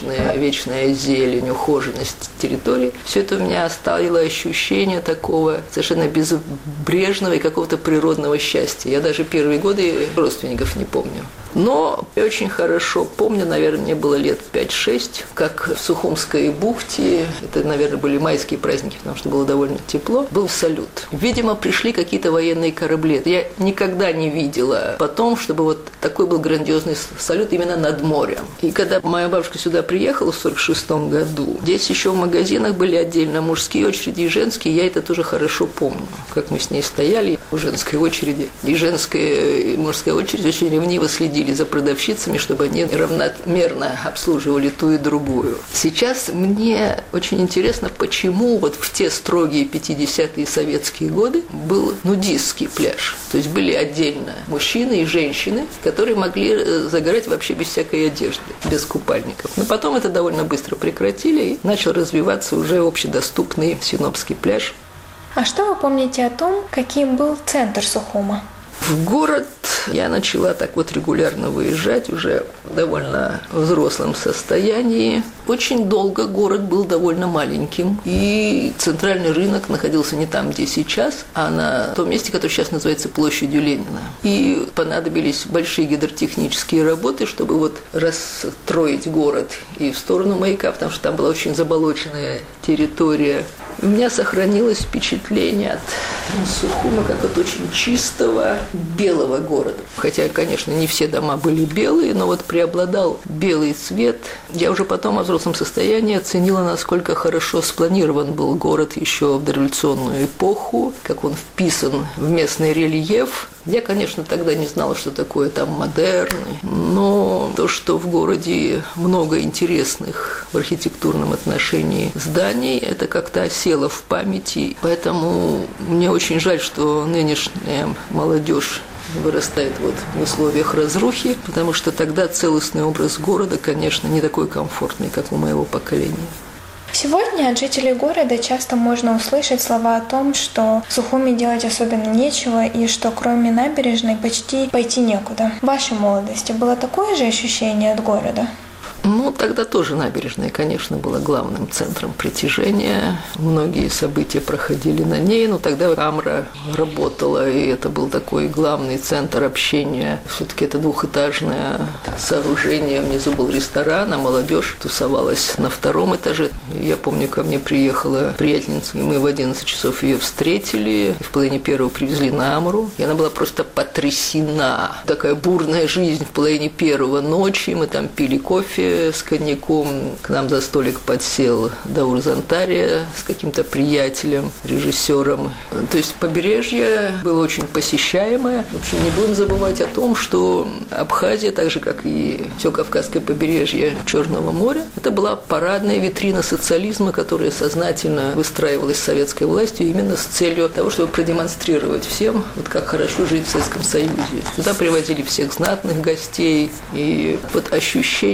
вечная зелень, ухоженность территории, все это у меня оставило ощущение такого совершенно безбрежного и какого-то природного счастья. Я даже первые годы родственников не помню. Но я очень хорошо помню, наверное, мне было лет 5-6, как в Сухумской бухте, это, наверное, были майские праздники, потому что было довольно тепло, был салют. Видимо, пришли какие-то военные корабли. Я никогда не видела потом, чтобы вот такой был грандиозный салют именно над морем. И когда моя бабушка сюда приехала в 1946 году, здесь еще в магазинах были отдельно мужские очереди и женские, я это тоже хорошо помню, как мы с ней стояли в женской очереди. И женская, и мужская очередь очень ревниво следили за продавщицами, чтобы они равномерно обслуживали ту и другую. Сейчас мне очень интересно, почему вот в те строгие 50-е советские годы был нудистский пляж. То есть были отдельно мужчины и женщины, которые могли загорать вообще без всякой одежды, без купальников. Но потом это довольно быстро прекратили, и начал развиваться уже общедоступный Синопский пляж. А что вы помните о том, каким был центр Сухума? В город я начала так вот регулярно выезжать уже в довольно взрослом состоянии. Очень долго город был довольно маленьким, и центральный рынок находился не там, где сейчас, а на том месте, которое сейчас называется площадью Ленина. И понадобились большие гидротехнические работы, чтобы вот расстроить город и в сторону маяка, потому что там была очень заболоченная территория. У меня сохранилось впечатление от Сухума как от очень чистого белого города. Хотя, конечно, не все дома были белые, но вот преобладал белый цвет. Я уже потом во взрослом состоянии оценила, насколько хорошо спланирован был город еще в дореволюционную эпоху, как он вписан в местный рельеф. Я, конечно, тогда не знала, что такое там модерн, но то, что в городе много интересных в архитектурном отношении зданий, это как-то осело в памяти. Поэтому мне очень жаль, что нынешняя молодежь вырастает вот в условиях разрухи, потому что тогда целостный образ города, конечно, не такой комфортный, как у моего поколения. Сегодня от жителей города часто можно услышать слова о том, что в Сухуми делать особенно нечего и что кроме набережной почти пойти некуда. В вашей молодости было такое же ощущение от города? Ну, тогда тоже набережная, конечно, была главным центром притяжения. Многие события проходили на ней, но тогда Камра работала, и это был такой главный центр общения. Все-таки это двухэтажное сооружение, внизу был ресторан, а молодежь тусовалась на 2 этаже. Я помню, ко мне приехала приятельница, и мы в 11 часов ее встретили, в половине 1 привезли на Амру, и она была просто потрясена. Такая бурная жизнь в половине 1 ночи, мы там пили кофе с коньяком, к нам за столик подсел Даур Зантария с каким-то приятелем, режиссером. То есть побережье было очень посещаемое. В общем, не будем забывать о том, что Абхазия, так же, как и все Кавказское побережье Черного моря, это была парадная витрина социализма, которая сознательно выстраивалась советской властью именно с целью того, чтобы продемонстрировать всем, вот как хорошо жить в Советском Союзе. Туда привозили всех знатных гостей, и вот ощущение такое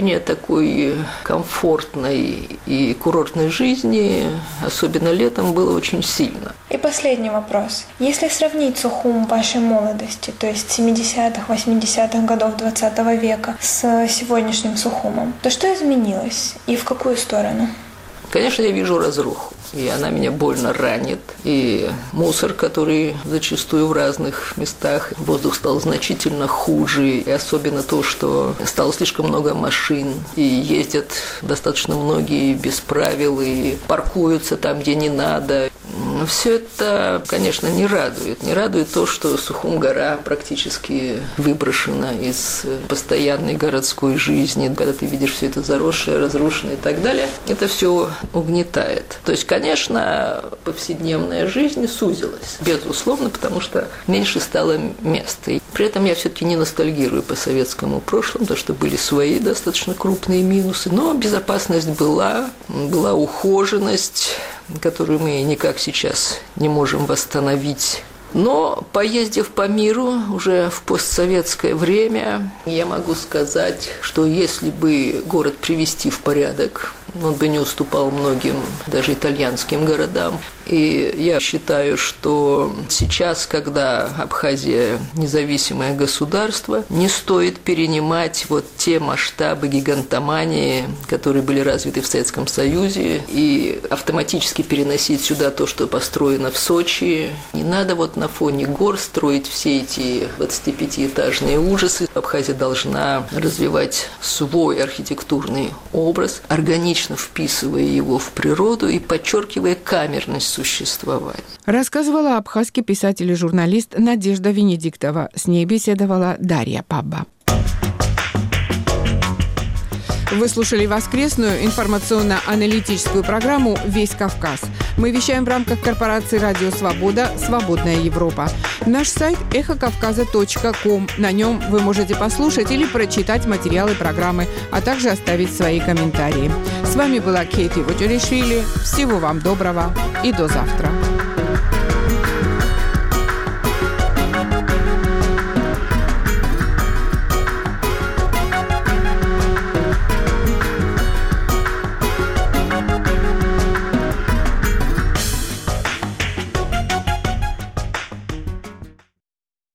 такой комфортной и курортной жизни, особенно летом, было очень сильно. И последний вопрос. Если сравнить Сухум вашей молодости, то есть 70-х, 80-х годов 20 века, с сегодняшним Сухумом, то что изменилось и в какую сторону? Конечно, я вижу разруху, и она меня больно ранит. И мусор, который зачастую в разных местах, воздух стал значительно хуже, и особенно то, что стало слишком много машин, и ездят достаточно многие без правил, и паркуются там, где не надо. Все это, конечно, не радует. Не радует то, что Сухум-гора практически выброшена из постоянной городской жизни. Когда ты видишь все это заросшее, разрушенное и так далее, это все угнетает. То есть, конечно, повседневная жизнь сузилась, безусловно, потому что меньше стало места. И при этом я все-таки не ностальгирую по советскому прошлому, потому что были свои достаточно крупные минусы, но безопасность была ухоженность, которую мы никак сейчас не можем восстановить. Но, поездив по миру уже в постсоветское время, я могу сказать, что если бы город привести в порядок, он бы не уступал многим, даже итальянским городам. И я считаю, что сейчас, когда Абхазия независимое государство, не стоит перенимать вот те масштабы гигантомании, которые были развиты в Советском Союзе, и автоматически переносить сюда то, что построено в Сочи. Не надо вот на фоне гор строить все эти 25-этажные ужасы. Абхазия должна развивать свой архитектурный образ, органично вписывая его в природу и подчеркивая камерность существования. Рассказывала абхазский писатель и журналист Надежда Венедиктова. С ней беседовала Дарья Пабба. Вы слушали воскресную информационно-аналитическую программу «Весь Кавказ». Мы вещаем в рамках корпорации «Радио Свобода. Свободная Европа». Наш сайт эхокавказа.ком. На нем вы можете послушать или прочитать материалы программы, а также оставить свои комментарии. С вами была Кейти Вочеришвили. Всего вам доброго и до завтра.